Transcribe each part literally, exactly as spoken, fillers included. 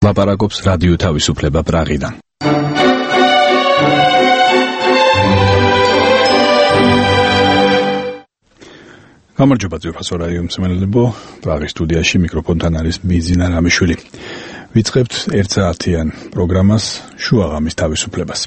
ლაპარაკობს რადიო თავისუფლება პრაღიდან. გამარჯობა ძვირფასო რადიო მსმენელებო, პრაღის სტუდიაში მიკროფონთან არის მიზინა რამიშვილი. ვიწყებთ ერთსაათიან პროგრამას შუაღამის თავისუფლებას.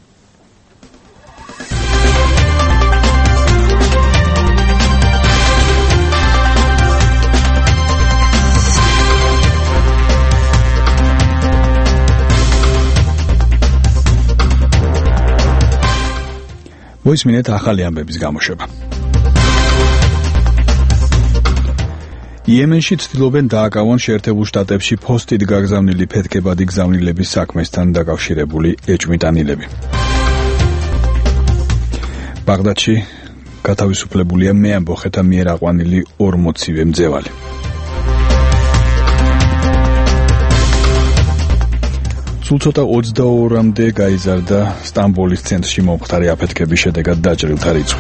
მოისმინეთ ახალი ამბების გამოშვება. იემენში ცდილობენ დააკავონ შეერთებულ შტატებში ფოსტით გაგზავნილი ფეთქებადი გზავნილების საქმესთან დაკავშირებული ეჭვმიტანილები. ბაღდადში გათავისუფლებულია მეამბოხეთა მიერ აყვანილი ორმოცივე მძევალი. სულ ცოტა ოცდაორამდე გაიზარდა სტამბოლის ცენტრში მომხდარი აფეთქების შედეგად დაჭრილთა რიცხვი.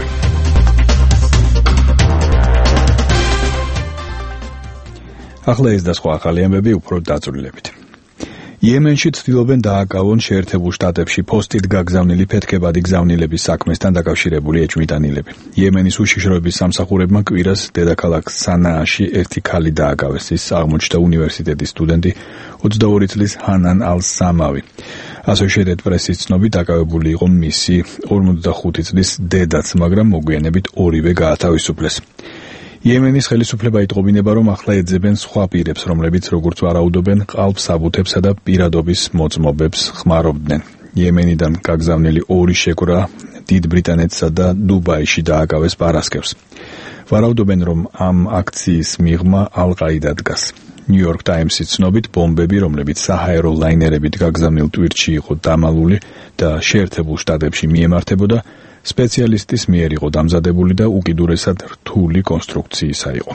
ახლა ეს და სხვა ახალი ამბები უფრო დაწვრილებით. იემენში ცდილობენ დააკავონ შეერთებულ შტატებში ფოსტით გაგზავნილი ფეთქებადი გზავნილების საქმესთან დაკავშირებული ეჭვმიტანილები. იემენის უშიშროების სამსახურებმა კვირას დედაქალაქ სანააში ერთი ქალი დააკავეს. ის აღმოჩნდა უნივერსიტეტის სტუდენტი ოცდაორი წლის ჰანან ალ-სამავი. Associated Press-ის ცნობით დაკავებული იყო მისი ორმოცდახუთი წლის დედაც, მაგრამ მოგვიანებით ორივე გაათავისუფლეს. იემენის ხელისუფლება იტყობინება, რომ ახლა ეძებენ სხვა პირებს, რომლებიც როგორც ვარაუდობენ, ყალბსაბუთებსა და პირადობის მოწმობებს ხმარობდნენ. იემენიდან გაგზავნილი ორი შეკვრა დიდ ბრიტანეთსა და დუბაიში დააკავეს პარასკევს. ვარაუდობენ, რომ ამ აქციის მიღმა ალ-ყაიდა დგას. New York Times-ის ცნობით, ბომბები, რომლებიც საჰაერო ლაინერებით გაგზავნილ ტვირთში იყო დამალული და შეერთებულ შტატებში მიემართებოდა, სპეციალისტის მიერ იყო დამზადებული და უკიდურესად რთული კონსტრუქციისა იყო.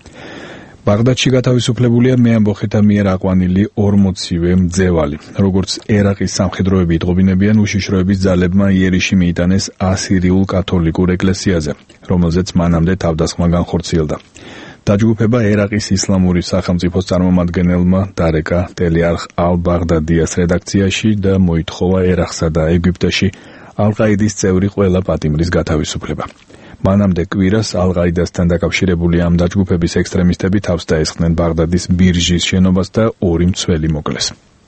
ბაღდადში გათავისუფლებულია მეამბოხეთა მიერ აყვანილი ორმოცივე მძევალი. როგორც ერაყის სამხედროები იტყობინებიან, უშიშროების ძალებმა იერიში მიიტანეს ასირიულ კათოლიკურ ეკლესიაზე, რომელზეც მანამდე თავდასხმა განხორციელდა. დაჯგუფება ერაყის ისლამური სახელმწიფოს წარმომადგენელმა დარეკა ტელიარხ ალ-ბაღდადიას რედაქციაში და მოითხოვა ერაყსა და ეგვიპტეში ალ-ყაიდის წევრი ყველა პატიმრის გათავისუფლება. მანამდე კვირას ალ-ყაიდასთან დაკავშირებული ამ დაჯგუფების ექსტრემისტები თავს დაესხნენ ბაღდადის ბირჟის შენობას და ორი მცველი მოკლეს.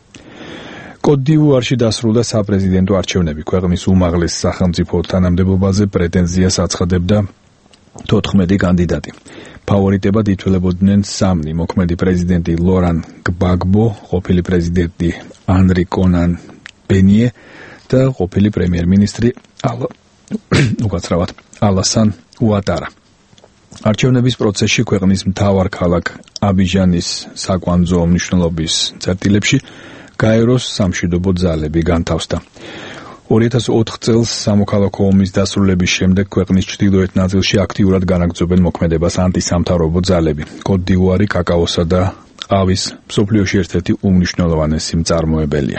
კოდ-დივუარში დასრულდა საპრეზიდენტო არჩევნები. ქვეყნის უმაღლეს სახელმწიფო თანამდებობაზე პრეტენზიას აცხადებდა თოთხმეტი კანდიდატი. ფავორიტებად ითვლებოდნენ სამნი: მოქმედი პრეზიდენტი ლორან გბაგბო, ყოფილი პრეზიდენტი ანრი კონან ბენიე და ყოფილი პრემიერ-მინისტრი ალა უკაცრავად ალასან უატარა. არჩევნების პროცესში ქვეყნის მთავარ ქალაქ აბიჯანის საკვანძო მნიშვნელობის წერტილებში გაეროს სამშვიდობო ძალები განთავსდა. ორი ათას ოთხ წელს სამოქალაქო ომის დასრულების შემდეგ ქვეყნის ჩრდილოეთ ნაწილში აქტიურად განაგრძობენ მოქმედებას ანტისამთავრობო ძალები. კოდ-დივუარი კაკაოსა და ყავის მსოფლიოში ერთ-ერთი უმნიშვნელოვანესი მწარმოებელია.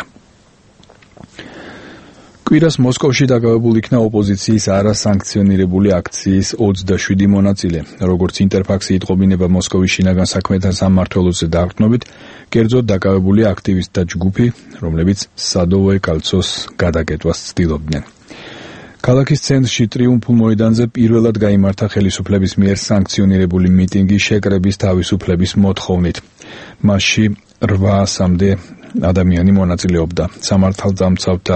კვირას მოსკოვში დაკავებული იქნა ოპოზიციის არასანქციონირებული აქციის ოცდაშვიდი მონაწილე. როგორც ინტერფაქსი იტყობინება მოსკოვის შინაგან საქმეთა სამმართველოზე დაყრდნობით, კერძოდ დაკავებული აქტივისტთა ჯგუფი, რომლებიც სადოვოე კალცოს გადაკეტვას ცდილობდნენ. ქალაქის ცენტრში ტრიუმფულ მოედანზე პირველად გაიმართა ხელისუფლების მიერ სანქციონირებული მიტინგი შეკრების თავისუფლების მოთხოვნით. მასში რვაასამდე ადამიანი მონაწილეობდა. სამართალდამცავთა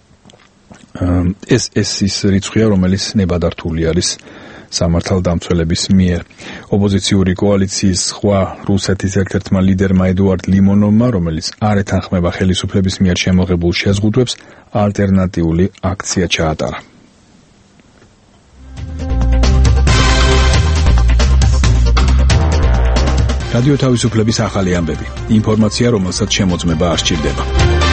ეს ეს რიცხვია, რომელიც ნებადართული არის სამართალდამცველების მიერ. ოპოზიციური კოალიციის სხვა რუსეთის ერთ-ერთმა ლიდერმა ედუარდ ლიმონოვმა, რომელიც არ ეთანხმება ხელისუფლების მიერ შემოღებულ შეზღუდვებს, ალტერნატიული აქცია ჩაატარა. რადიო თავისუფლების ახალი ამბები. ინფორმაცია, რომელსაც შემოწმება არ სჭირდება.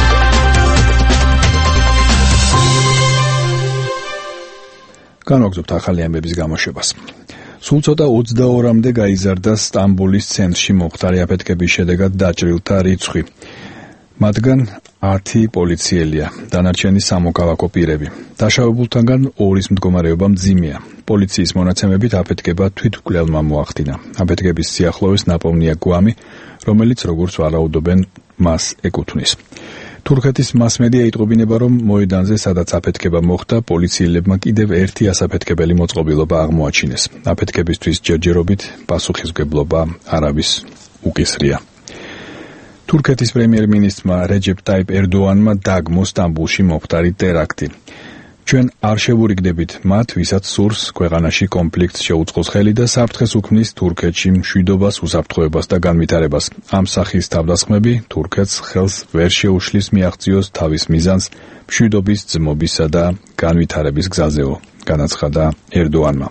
განვაგრძობთ ახალი ამბების გამოშვებას. სულ ცოტა ოცდაორამდე გაიზარდა სტამბოლის ცენტრში მომხდარი აფეთქების შედეგად დაჭრილთა რიცხვი. მათგან ათი პოლიციელია, დანარჩენი სამოქალაქო პირები. დაშავებულთაგან ორის მდგომარეობა მძიმეა. პოლიციის მონაცემებით აფეთქება თვითმკვლელმა მოახდინა. აფეთქების სიახლოვეს ნაპოვნია გვამი, რომელიც როგორც ვარაუდობენ მას ეკუთვნის. თურქეთის მასმედია იტყობინება, რომ მოედანზე, სადაც აფეთქება მოხდა, პოლიციელებმა კიდევ ერთი ასაფეთქებელი მოწყობილობა აღმოაჩინეს. აფეთქებისთვის ჯერჯერობით პასუხისმგებლობა არავის უკისრია. თურქეთის პრემიერ-მინისტრმა რეჯეპ ტაიპ ერდოანმა დაგმო სტამბულში მომხდარი ტერაქტი. ჩვენ არ შევურიგდებით მათ, ვისაც სურს ქვეყანაში კონფლიქტს შეუწყოს ხელი და საფრთხეს უქმნის თურქეთში მშვიდობას, უსაფრთხოებას და განვითარებას. ამ სახის თავდასხმები თურქეთს ხელს ვერ შეუშლის მიაღწიოს თავის მიზანს მშვიდობის, ძმობისა და განვითარების გზაზეო, განაცხადა ერდოანმა.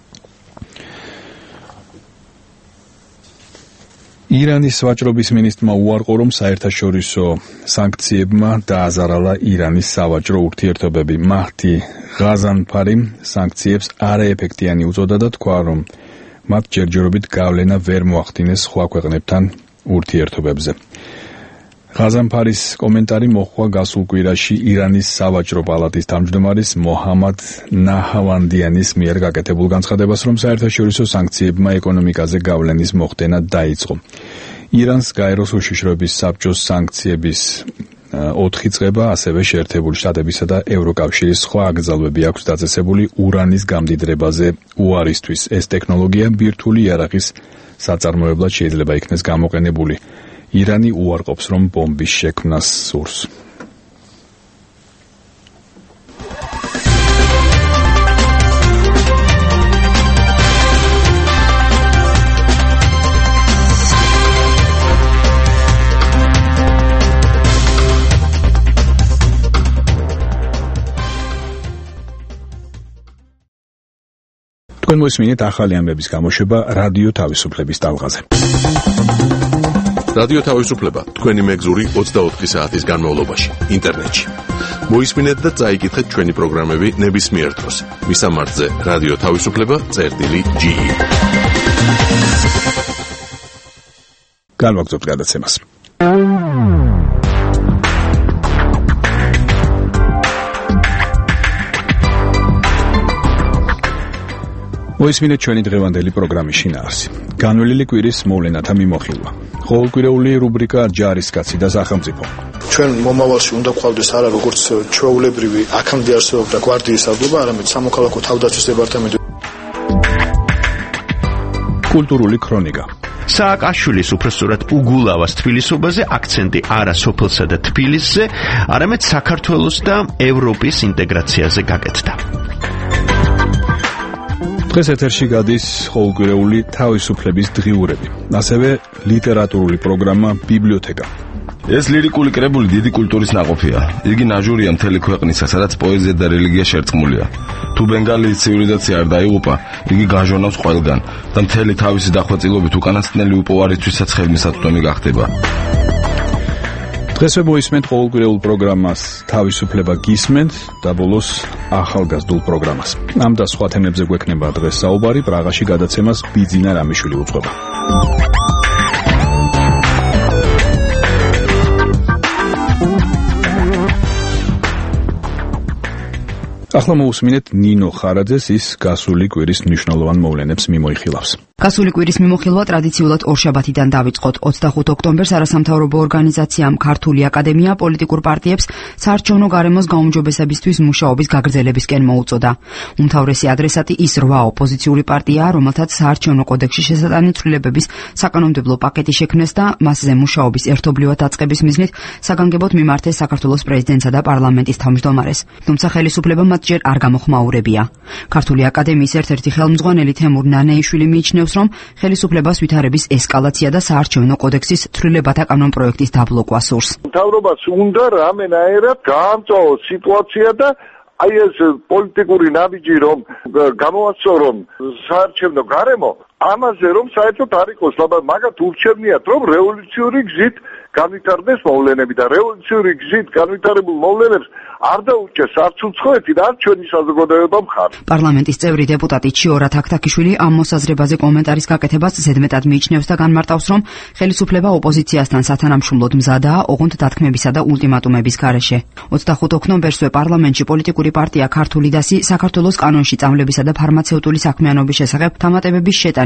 ირანის ვაჭრობის მინისტრმა უარყო, რომ საერთაშორისო სანქციებმა დააზარალა ირანის სავაჭრო ურთიერთობები. მაჰდი ღაზანფარი სანქციებს არაეფექტიანი უწოდა და თქვა, რომ მათ ჯერჯერობით გავლენა ვერ მოახდინეს სხვა ქვეყნებთან ურთიერთობებზე. ღაზანფარის კომენტარი მოჰყვა გასულ კვირაში ირანის სავაჭრო პალატის თავმჯდომარის მოჰამად ნაჰავანდიანის მიერ გაკეთებულ განცხადებას, რომ საერთაშორისო სანქციებმა ეკონომიკაზე გავლენის მოხდენა დაიწყო. ირანს გაეროს უშიშროების საბჭოს სანქციების ოთხი წება, ასევე შეერთებული შტატებისა და ევროკავშირის სხვა აკრძალვები აქვს დაწესებული ურანის გამდიდრებაზე უარისთვის. ეს ტექნოლოგია ბირთვული იარაღის საწარმოებლად შეიძლება იქნეს გამოყენებული. ირანი უარყოფს, რომ ბომბის შექმნას სურს. თქვენ მოსმინეთ ახალი ამბების გამოშვება რადიო თავისუფლების ტალღაზე. რადიო თავისუფლება თქვენი მეგზური ოცდაოთხი საათის განმავლობაში ინტერნეტში. მოისმინეთ და წაიკითხეთ ჩვენი პროგრამები ნებისმიერ დროს. მისამართზე რადიო თავისუფლება წერტილი ჯი. განვაგრძობთ გადაცემას. მოისმინეთ ჩვენი დღევანდელი პროგრამის შინაარსი. განვლილი კვირის მოვლენათა მიმოხილვა. ყოველკვირეული რუბრიკა ჯარისკაცი და სახელმწიფო. ჩვენ მომავალში უნდა გვყავდეს არა როგორც ჩვეულებრივი აქამდე არსებობდა გვარდიის სარდლობა, არამედ სამოქალაქო თავდაცვის დეპარტამენტი. კულტურული ქრონიკა. სააკაშვილის უпроსტურად უგულავას თბილისობაზე აქცენტი არა სოფელსა და თბილისზე, არამედ საქართველოს და ევროპის ინტეგრაციაზე გაკეთდა. დღეს ეთერში გადის ყოველკვირეული თავისუფლების დღიურები, ასევე ლიტერატურული პროგრამა ბიბლიოთეკა. ეს ლირიკული კრებული დიდი კულტურის ნაყოფია. იგი ნაჟურია მთელი ქვეყნისა, სადაც პოეზია და რელიგია შერწყმულია. თუ ბენგალიის ცივილიზაცია არ დაიღუპა, იგი გაჟონავს ყველგან და მთელი თავისი დახვეწილობით უკანასკნელი უპოვარისთვისაც ხელმისაწვდომი გახდება. დღესვე მოისმენთ ყოველკვირეულ პროგრამას თავისუფლება გისმენთ და ბოლოს ახალგაზრდულ პროგრამას. ამ და სხვა თემებზე გვექნება დღეს საუბარი, პრაღაში გადაცემას ბიძინა რამიშვილი უძღვება. ახლა მოусმინეთ ნინო ხარაძეს, ის გასული კვირის მნიშვნელოვან მოვლენებს მიმოიხილავს. გასული კვირის მიმოხილვა ტრადიციულად ორშაბათიდან დავიწყოთ. ოცდახუთ ოქტომბერს არასამთავრობო ორგანიზაციამ ქართული აკადემია პოლიტიკურ პარტიებს საარჩევნო გარემოს გაუმჯობესებისთვის მუშაობის გაგრძელებისკენ მოუწოდა. უმთავრესი ადრესატი ის რვა ოპოზიციური პარტიაა, რომელთაც საარჩევნო კოდექსში შესატანი ცვლილებების საკანონმდებლო პაკეტი შექმნეს და მასზე მუშაობის ერთობლივად დაწყების მიზნით საგანგებოდ მიმართეს საქართველოს პრეზიდენტსა და პარლამენტის თავმჯდომარეს. თუმცა ხელისუფლება მათ ჯერ არ გამოხმაურებია. ქართული აკადემიის ერთ-ერთი ხელმძღვანელი თემურ ნანეიშვილი მიიჩნევს, რომ ხელისუფლებას ვითარების ესკალაცია და საარჩევნო კოდექსის ცვლილებათა კანონპროექტის დაბლოკვა სურს. მთავრობას უნდა რამენაერად გაამწვაოს სიტუაცია და აი ეს პოლიტიკური ნაბიჯი რომ გამოასწორონ საარჩევნო გარემო, ამაზე რომ საერთოდ არ იყოს ლაბა, მაგათ ურჩევნიათ რომ რევოლუციური გზით განვითარდეს მოვლენები და რევოლუციური გზით განვითარებულ მოვლენებს არ დაუჭეს არც უცხოეთი და არც ჩვენი საზოგადოება მხარ. პარლამენტის წევრი დეპუტატი ჩიორა თაქთაქიშვილი ამ მოსაზრებაზე კომენტარის გაკეთებას ზედმეტად მიიჩნევს და განმარტავს, რომ ხელისუფლება ოპოზიციასთან სათანამშრომლოდ მზადაა ოღონდ დათქმებისა და ულტიმატუმების გარეშე. ოცდახუთ ოქტომბერსვე პარლამენტში პოლიტიკური პარტია ქართული დასი საქართველოს კანონში წამლებისა და ფარმაცევტული საქმიანობის შესახებ დამატებების შეტანის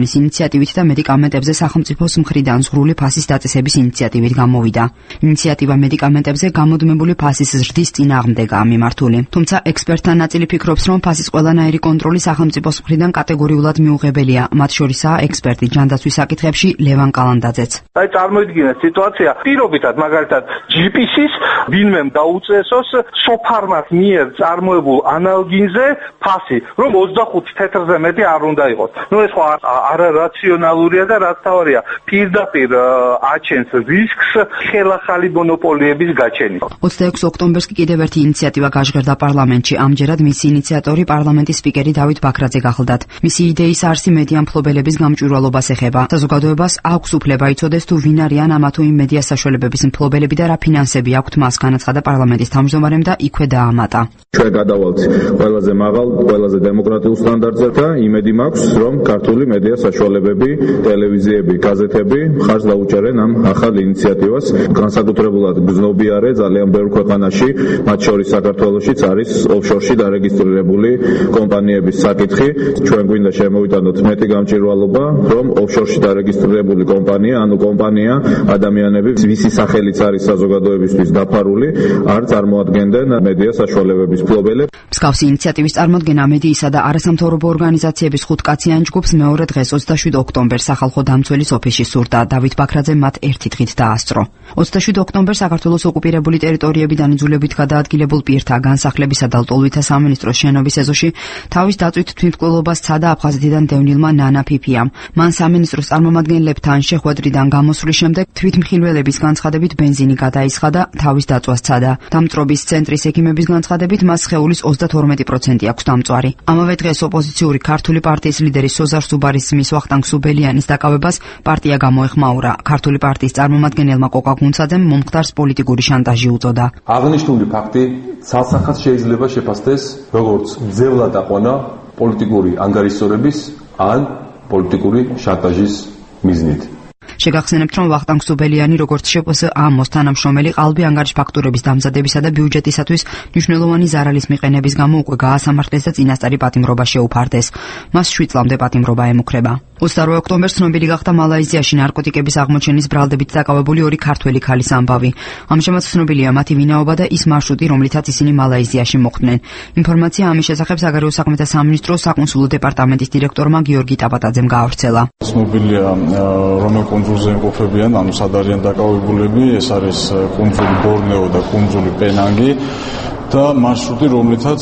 მწვანის ინიციატივით და მედიკამენტებზე სახელმწიფოს მხრიდან ზღვრული ფასის დაწესების ინიციატივით გამოვიდა. ინიციატივა მედიკამენტებზე გამოდმებული ფასის ზრდის წინააღმდეგაა მიმართული. თუმცა ექსპერტთა ნაწილი ფიქრობს, რომ ფასის ყველანაირი კონტროლი სახელმწიფოს მხრიდან კატეგორიულად მიუღებელია. მათ შორისაა ექსპერტი ჯანდაცვის საკითხებში ლევან კალანდაძეც. აი წარმოიდგინეთ სიტუაცია, პირობითად მაგალითად ჯი პი სის ვინმემ დაუწესოს სოფარმას მიერ წარმოებულ ანალგინზე ფასი, რომ ოცდახუთი თეთრზე მეტი არ უნდა იყოს. ნუ ეს ხო არარაციონალურია და რაც თავარია, პირდაპირ აჩენს რისკს ხელახალი მონოპოლიების გაჩენის. ოცდაექვსი ოქტომბერს კი კიდევ ერთი ინიციატივა გაჟღერდა პარლამენტში. ამჯერად მისი ინიციატორი პარლამენტის სპიკერი დავით ბაქრაძე გახლდათ. მისი იდეის არსი მედია მფლობელების გამჭვირვალობას ეხება. საზოგადოებას აქვს უფლება იცოდეს თუ ვინ არიან ამა თუ იმ მედია საშუალებების მფლობელები და რა ფინანსები აქვთ მას, განაცხადა პარლამენტის თავმჯდომარემ და იქვე დაამატა. ჩვენ გადავალთ ყველაზე მაღალ, ყველაზე დემოკრატიულ სტანდარტზე და იმედი მაქვს, რომ ქართული მედია საშუალებები, ტელევიზიები, გაზეთები მხარს დაუჭერენ ამ ახალ ინიციატივას. განსაკუთრებულად გრძნობიარე ძალიან ბევრ ქვეყანაში, მათ შორის საქართველოშიც არის ოფშორში დარეგისტრირებული კომპანიების საკითხი. ჩვენ გვინდა შემოვიტანოთ მეტი გამჭვირვალობა, რომ ოფშორში დარეგისტრირებული კომპანია, ანუ კომპანია, ადამიანები, ვისი სახელიც არის საზოგადოებისთვის დაფარული, არ წარმოადგენდნენ მედია საშუალებების მფლობელებს. მსგავსი ინიციატივის წარმოდგენა მედიისა და არასამთავრობო ორგანიზაციების ხუთკაციან ჯგუფს მეორე დღეს ოცდაშვიდი ოქტომბერს სახალხო დამცველის ოფისში სურდა. დავით ბაქრაძემ მათ ერთი დღით დაასწრო. ოცდაშვიდი ოქტომბერს საქართველოს ოკუპირებული ტერიტორიებიდან იძულებით გადაადგილებულ პირთა განსახლებისა და ლტოლვითა სამინისტროს შენობის ეზოში თავის დაწვით თვითმკვლელობას სცადა აფხაზეთიდან დევნილმა ნანა ფიფიამ. მან სამინისტროს წარმომადგენლებთან შეხვედრიდან გამოსვლის შემდეგ თვითმხილველების განცხადებით ბენზინი გადაისხა და თავის დაწვას სცადა. დამწრობის ცენტრის ექიმების განცხადებით მას სხეულის ოცდათორმეტი პროცენტი აქვს დამწვარი. ამავე დღეს ოპოზიციური ქართული პარტიის ლიდერი სოზარ სუბარის ძმის ვახტანგ სუბელიანის დაკავებას პარტია გამოეხმაურა. ქართული პარტიის წარმომადგენელმა კოკა გუნცაძემ მომხდარს პოლიტიკური შანტაჟი უწოდა. აღნიშნული ფაქტი ცალსახად შეიძლება შეფასდეს როგორც მძევლად აყვანა პოლიტიკური ანგარიშსწორების ან პოლიტიკური შანტაჟის მიზნით. შეგახსენებთ, რომ ვახტანგ სუბელიანი როგორც შპსა-მოს თანამშრომელი ყალბი ანგარიშ ფაქტურების დამზადებისა და ბიუჯეტისათვის მნიშვნელოვანი ზარალის მიყენების გამო უკვე გაასამართლეს და წინასწარი პატიმრობა შეუფარდეს. მას შვიდ წლამდე პატიმრობა ემუქრება. ოცდაოთხი ოქტომბერს ცნობილი გახდა მალაიზიაში ნარკოტიკების აღმოჩენის ბრალდებით დაკავებული ორი ქართველი ქალის ამბავი. ამჟამად ცნობილია მათი ვინაობა და ის მარშრუტი, რომლითაც ისინი მალაიზიაში მოხვდნენ. ინფორმაცია ამის შესახებ საგარეო საქმეთა სამინისტროს საკონსულო დეპარტამენტის დირექტორმა გიორგი ტაპატაძემ გაავრცელა. ცნობილია რომ კუნძულზე იმყოფებიან, ანუ სად არიან დაკავებულები, ეს არის კუნძული ბორნეო და კუნძული პენანგი და მარშრუტი, რომლითაც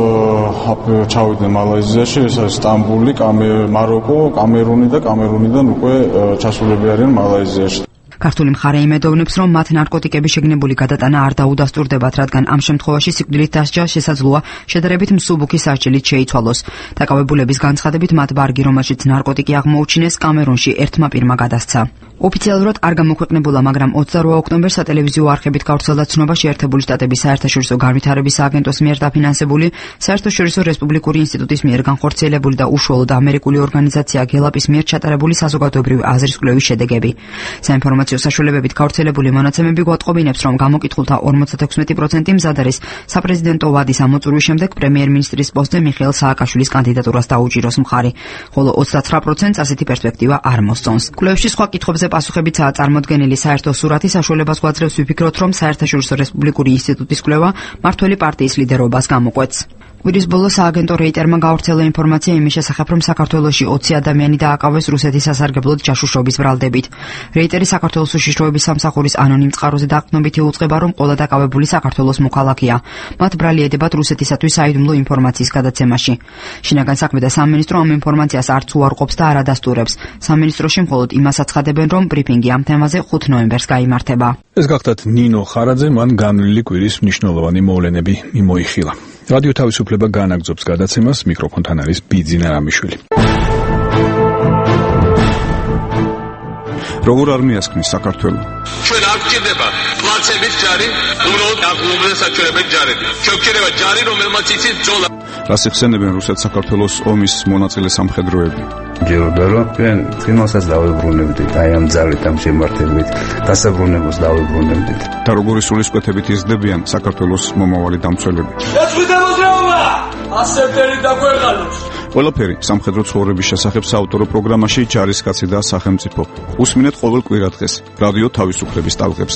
ჩავიდნენ მალაიზიაში, ეს არის სტამბული, მაროკო, კამერუნი და კამერუნიდან უკვე ჩასულები არიან მალაიზიაში. ქართული მხარე იმედოვნებს, რომ მათ ნარკოტიკების შეგნებული გადატანა არ დაუდასტურდებათ, რადგან ამ შემთხვევაში სიკვდილით დასჯა შესაძლოა შედარებით მსუბუქი სასჯელით შეიცვალოს. დაკავებულების განცხადებით მათ ბარგი, რომელშიც ნარკოტიკი აღმოუჩინეს, კამერუნში ერთმა პირმა გადასცა. ოფიციალურად არ გამოქვეყნებულა, მაგრამ ოცდაოთხი ოქტომბერს სატელევიზიო არხებით გავრცელდა ცნობა შეერთებული შტატების საერთაშორისო განვითარების სააგენტოს მიერ დაფინანსებული საერთაშორისო რესპუბლიკური ინსტიტუტის მიერ განხორციელებული და უშუალოდ ამერიკული ორგანიზაცია გელაპის მიერ ჩატარებული საზოგადოებრივი აზრის კვლევის შედეგები. საინფორმაციო საშუალებებით გავრცელებული მონაცემები გვატყობინებს, რომ გამოკითხულთა ორმოცდაექვსმეტი პროცენტი მზად არის საპრეზიდენტო ვადის ამოწურვის შემდეგ პრემიერ-მინისტრის პოსტზე მიხეილ სააკაშვილის კანდიდატურას დაუჭიროს მხარი, ხოლო ოცდათვრამეტ პროცენტს ასეთი პერსპექტივა არ მოსწონს. კვლევში სხვა კითხვებზე პასუხებიცაა წარმოდგენილი საერთო სურათი, საშუალებას გვაძლევს ვიფიქროთ, რომ საერთაშორისო რესპუბლიკური ინსტიტუტის კვლევა მართველი პარტიის ლიდერობას გამოკვეთს. კვირის ბოლოს სააგენტო რეიტერმა გავრცელა ინფორმაცია იმის შესახებ, რომ საქართველოში ოცი ადამიანი დააკავეს რუსეთის სასარგებლოდ ჯაშუშობის ბრალდებით. რეიტერი საქართველოს უშიშროების სამსახურის ანონიმ წყაროზე დაყრდნობით იუწყება, რომ ყველა დაკავებული საქართველოს მოქალაქეა. მათ ბრალი ედებათ რუსეთისათვის საიდუმლო ინფორმაციის გადაცემაში. შინაგან საქმეთა სამინისტრო ამ ინფორმაციას არც უარყოფს და არ ადასტურებს. სამინისტროში მხოლოდ იმას აცხადებენ, რომ ბრიფინგი ამ თემაზე ხუთი ნოემბერს გაიმართება. ეს გახდათ ნინო ხარაძე, მან განვლილი კვირის მნიშვნელოვანი მოვლენები მიმოიხილა. რადიო თავისუფლება განაგრძობს გადაცემას, მიკროფონთან არის ბიძინა რამიშვილი. როგორ არმიას ქმნის საქართველო? ჩვენ არ გვჭირდება პლაცების ჯარი, უბრალოდ აღლუმრენ საჩვენებენ ჯარები. ჩვენ გვჭირდება ჯარი, რომელმაც იცის ბრძოლა. რას იხსენებენ რუსეთ-საქართველოს ომის მონაწილე სამხედროები? ჯეროდა რომ ჩვენ წინასაც დავებრუნებდით, აი ამ ძალით, ამ შემართებით, დასაბრუნებას დავებრუნებდით. და როგორი სულისკვეთებით იზრდებიან საქართველოს მომავალი დამცველები? ეს ვიდეოზრაობა! ასეპტერი დაგვეღალოს. ყველაფერი სამხედრო ცხოვრების შესახებ საავტორო პროგრამაში ჯარისკაცი და სახელმწიფო. უსმინეთ ყოველ კვირადღეს რადიო თავისუფლების ტალღებზე.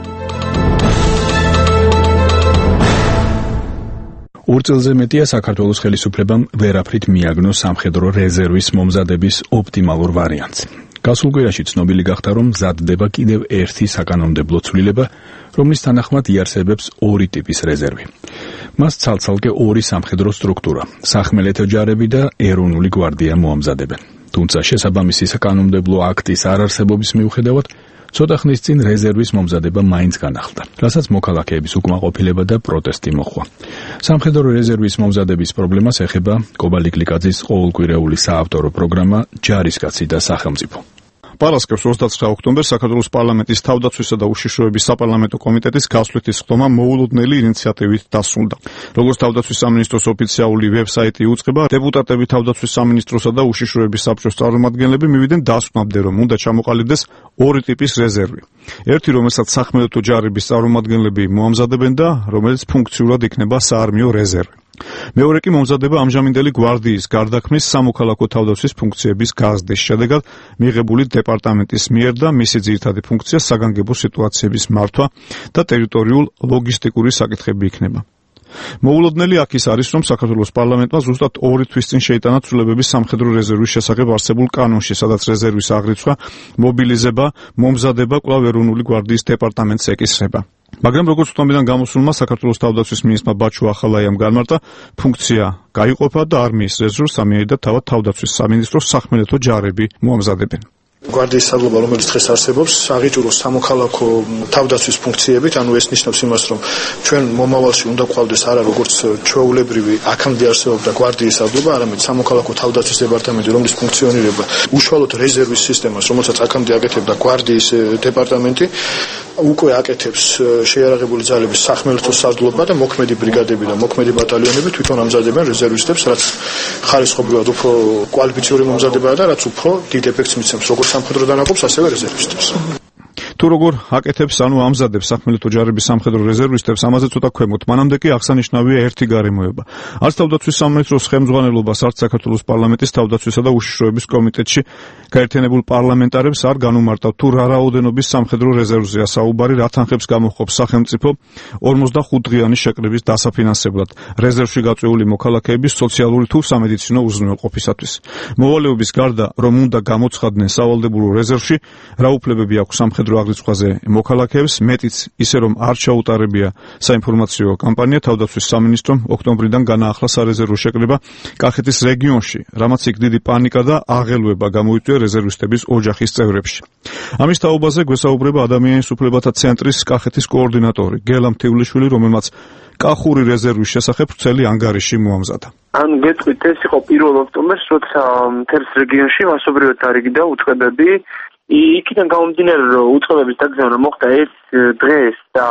ორ წელზე მეტია საქართველოს ხელისუფლებამ ვერაფრით მიაგნო სამხედრო რეზერვის მომზადების ოპტიმალურ ვარიანტს. გასულ კვირაში ცნობილი გახდა, რომ მზადდება კიდევ ერთი საკანონმდებლო ცვლილება, რომლის თანახმად იარსებებს ორი ტიპის რეზერვი. მას ცალ-ცალკე ორი სამხედრო სტრუქტურა, სახმელეთო ჯარები და ეროვნული გვარდია მოამზადებენ. თუმცა შესაბამისი საკანონმდებლო აქტის არარსებობის მიუხედავად, ცოტა ხნის წინ რეზერვის მომზადება მაინც განახლდა, რასაც მოქალაქეების უკმაყოფილება და პროტესტი მოჰყვა. სამხედრო რეზერვის მომზადების პრობლემას ეხება კობალ იკლიკაძის ყოველკვირეული საავტორო პროგრამა ჯარისკაცი და სახელმწიფო. პარასკევს ოცდაცხრა ოქტომბერს საქართველოს პარლამენტის თავდაცვისა და უშიშროების საპარლამენტო კომიტეტის გასვლითი სხდომა მოულოდნელი ინიციატივით დასრულდა. როგორც თავდაცვის სამინისტროს ოფიციალური ვებსაიტი უწყება, დეპუტატები თავდაცვის სამინისტროსა და უშიშროების საბჭოს წარმომადგენლები მივიდნენ დასკვნამდე, რომ უნდა ჩამოყალიბდეს ორი ტიპის რეზერვი. ერთი, რომელსაც სახმელეთო ჯარების წარმომადგენლები მოამზადებენ და რომელიც ფუნქციურად იქნება საარმიო რეზერვი. მეორე კი მომზადება ამჟამინდელი გვარდიის გარდაქმნის სამოქალაქო თავდაცვის ფუნქციების გაზრდის შედეგად მიღებული დეპარტამენტის მიერ და მისი ძირითადი ფუნქცია საგანგებო სიტუაციების მართვა და ტერიტორიულ ლოგისტიკური საკითხები იქნება. მოულოდნელი აქ ის არის, რომ საქართველოს პარლამენტმა ზუსტად ორი თვის წინ შეიტანა ცვლილებების სამხედრო რეზერვის შესახებ არსებულ კანონში, სადაც რეზერვის აღრიცხვა, მობილიზება, მომზადება კვლავ ეროვნული გვარდიის დეპარტამენტს ეკისრება. მაგრამ როგორც თომიდან გამოსულმა საქართველოს თავდაცვის მინისტრმა ბაჩუ ახალაიამ განმარტა, ფუნქცია გაიყოფა და არმიის რეზერვს ამიერი და თავად თავდაცვის სამინისტროს სახმელეთო ჯარები მოამზადებენ. გვარდიის საგლობა, რომელიც დღეს არსებობს, აღიჭუროს სამოქალაქო თავდაცვის ფუნქციებით, ანუ ეს ნიშნავს იმას, რომ ჩვენ მომავალში უნდა გვყავდეს არა როგორც ჩვეულებრივი აქამდე არსებობდა გვარდიის საგლობა, არამედ სამოქალაქო თავდაცვის დეპარტამენტი, რომლის ფუნქციონირება უშუალოდ რეზერვის სისტემას, რომელსაც აქამდე აკეთებდა გვარდიის დეპარტამენტი, უკვე აკეთებს შეიარაღებული ძალების სახმელეთო საგლობა და მოქმედი ბრიგადები და მოქმედი ბატალიონები თვითონ ამზადებენ რეზერვისტებს, რაც ხარისხობრივად უფრო კვალიფიციური მომზადებაა და რაც უფრო დიდ ეფექტს მიცემს როგორც სამხედრო დანაყოფს, ასევე რეზერვისტებს. თუ როგორ აკეთებს, ანუ ამზადებს სახმელეთო ჯარების სამხედრო რეზერვისტებს, ამაზე ცოტა ქვემოთ. მანამდე კი აღსანიშნავია ერთი გარემოება. არც თავდაცვის სამინისტროს ხელმძღვანელობას, არც საქართველოს პარლამენტის თავდაცვისა და უშიშროების კომიტეტში გაერთიანებულ პარლამენტარებს არ განუმარტავთ, თუ რა რაოდენობის სამხედრო რეზერვზეა საუბარი, რა თანხებს გამოჰყოფს სახელმწიფო ორმოცდახუთ დღიანი შეკრების დასაფინანსებლად რეზერვში გაწეული მოქალაქეების სოციალური თუ სამედიცინო უზრუნველყოფისათვის. მოვალეობის გარდა, რომ უნდა გამოცხადდნენ სავალდებულო რეზერვში, რა უფლებები აქვს სამხედრო აღრიცხვაზე მოქალაქეებს, მეტიც ისე რომ არ ჩაუტარებია საინფორმაციო კამპანია, თავდაცვის სამინისტრომ ოქტომბრიდან განაახლა სარეზერვო შეკრება კახეთის რეგიონში, რამაც იქ დიდი პანიკა და აღელვება გამოიწვია რეზერვისტების ოჯახის წევრებში. ამის თაობაზე გვესაუბრება ადამიანის უფლებათა ცენტრის კახეთის კოორდინატორი გელა მთიულიშვილი, რომელმაც კახური რეზერვის შესახებ ვრცელი ანგარიში მოამზადა. ან გეტყვით, ეს იყო პირველ ოქტომბერს, როცა მთელს რეგიონში მასობრივად დარიგდა უწყებები. იქიდან გამომდინარე, რომ უწყებების დაგზავნა მოხდა ეს დღეს და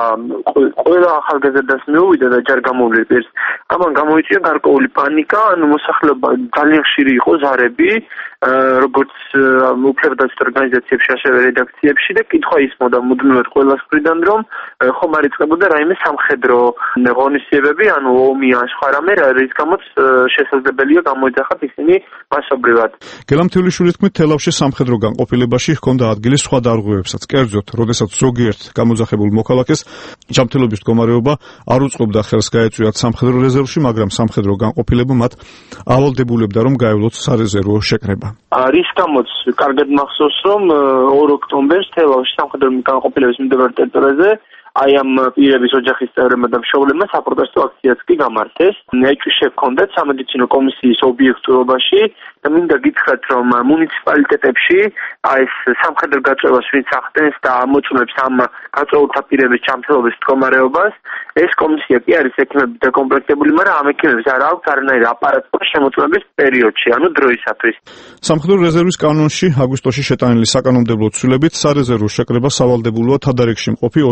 ყველა ახალგაზრდას მიუვიდა და ჯარ გამოვლებს. ამან გამოიწვია გარკვეული პანიკა, ანუ მოსახლეობა ძალიან ხშირი იყო ზარები, როგორც უფლებადაცვით ორგანიზაციებში, ასევე რედაქციებში და კითხვა ისმოდა მუდმივად ყველას მხრიდან, რომ ხომ არ იწყებოდა რაიმე სამხედრო ღონისძიებები, ანუ ომი ან სხვა რამე, რის გამოც შესაძლებელია გამოეძახათ ისინი მასობრივად. გელა მთიულიშვილის თქმით, თელავში სამხედრო განყოფილებაში ჰქონდა ადგილი სხვა დარღვევებსაც. კერძოდ, როდესაც ზოგიერთ გამოძახებულ მოქალაქეს ჯანმრთელობის მდგომარეობა არ უწყობდა ხელს გაეწვიათ სამხედრო რეზერვში, მაგრამ სამხედრო განყოფილება მათ ავალდებულებდა, რომ გაევლოთ სარეზერვო შეკრება. რის გამოც კარგად მახსოვს, რომ ორ ოქტომბერს თელავში სამხედრო განყოფილების მიმდებარე ტერიტორიაზე აი ამ პირების ოჯახის წევრებმა და მშობლებმა საპროტესტო აქციაც კი გამართეს. ეჭვი შეჰქონდათ სამედიცინო კომისიის ობიექტურობაში და მინდა გითხრათ, რომ მუნიციპალიტეტებში აი ეს სამხედრო გაწევას ვინც ახდენს და ამოწმებს ამ გაწეულთა პირების ჯანმრთელობის მდგომარეობას, ეს კომისია კი არის ექიმებით დაკომპლექტებული, მაგრამ ამ ექიმებს არ აქვს არანაირი აპარატურა შემოწმების პერიოდში, ანუ დროისათვის. სამხედრო რეზერვის კანონში აგვისტოში შეტანილი საკანონმდებლო ცვლილებით სარეზერვო შეკრება სავალდებულოა თადარიგში მყოფი ოცდაშვიდი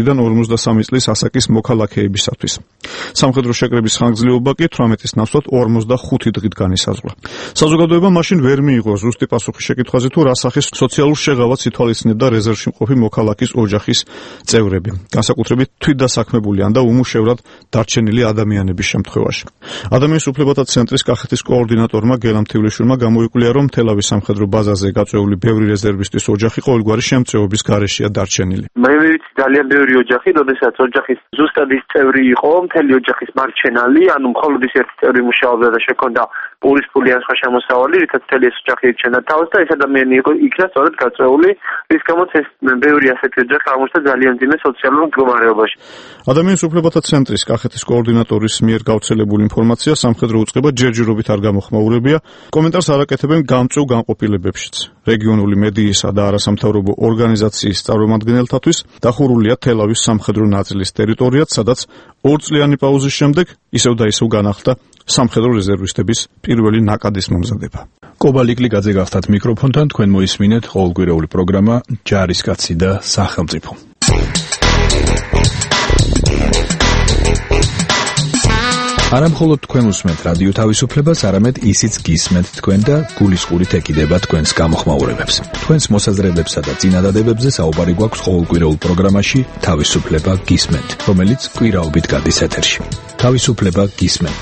წლიდან ორმოცდასამი წლის ასაკის მოქალაქეებისათვის. სამხედრო შეკრების ხანგრძლივობა კი თვრამეტის ნაცვლად ორმოცდახუთი დღით განისაზღვრა. საზოგადოება მაშინ ვერ მიიღო ზუსტი პასუხი შეკითხვაზე თუ რა სახის სოციალურ შეღავათს ითვალისწინებდა რეზერვში მყოფი მოქალაქის ოჯახის წევრები, განსაკუთრებით თვითდასაქმებულიან და უმუშევრად დარჩენილი ადამიანების შემთხვევაში. ადამიანის უფლებათა ცენტრის კახეთის კოორდინატორმა გელამ თივლიშვილმა გამოიკვლია, რომ თელავის სამხედრო ბაზაზე გაწეული ბევრი რეზერვისტის ოჯახი ყოველგვარი შემწეობის გარეშეა დარჩენილი. მე ვიცი ძალიან ბევრი ოჯახი, როდესაც ოჯახის ზუსტად ის წევრი იყო, მთელი ოჯახის მარჩენალი, ანუ მხოლოდ ის ერთი წევრი მუშაობდა და შექონდა პურის ფული ან სხვა შემოსავალი, რითაც მთელი ეს ოჯახი ირჩენდა თავს და ეს ადამიანი იყო იქნა სწორედ გაწეული, რის გამოც ეს ბევრი ასეთი ოჯახი აღმოჩნდა ძალიან მძიმე სოციალურ მდგომარეობაში. ადამიანის უფლებათა ცენტრის კახეთის კოორდინატორის მიერ გავრცელებული ინფორმაცია სამხედრო უწყება ჯერჯერობით არ გამოხმაურებია, კომენტარს არ აკეთებენ გამწვევ განყოფილებებშიც. რეგიონული მედიისა და არასამთავრობო ორგანიზაციის წარმომადგენელთათვის დახურულია თელავის სამხედრო ნაწილის ტერიტორიაც, სადაც ორწლიანი პაუზის შემდეგ ისევ და ისევ განახლდა სამხედრო რეზერვისტების პირველი ნაკადის მომზადება. კობალიკლიკაძე გახდათ მიკროფონთან, თქვენ მოისმინეთ ყოველკვირეული პროგრამა ჯარისკაცი და სახელმწიფო. არა მხოლოდ თქვენ უსმენთ რადიო თავისუფლებას, არამედ ისიც გისმენთ თქვენ და გულისყურით ეკიდება თქვენს გამოხმაურებებს. თქვენს მოსაზრებებსა და წინადადებებზე საუბარი გვაქვს ყოველკვირეულ პროგრამაში თავისუფლება გისმენთ, რომელიც კვირაობით გადის ეთერში. თავისუფლება გისმენთ.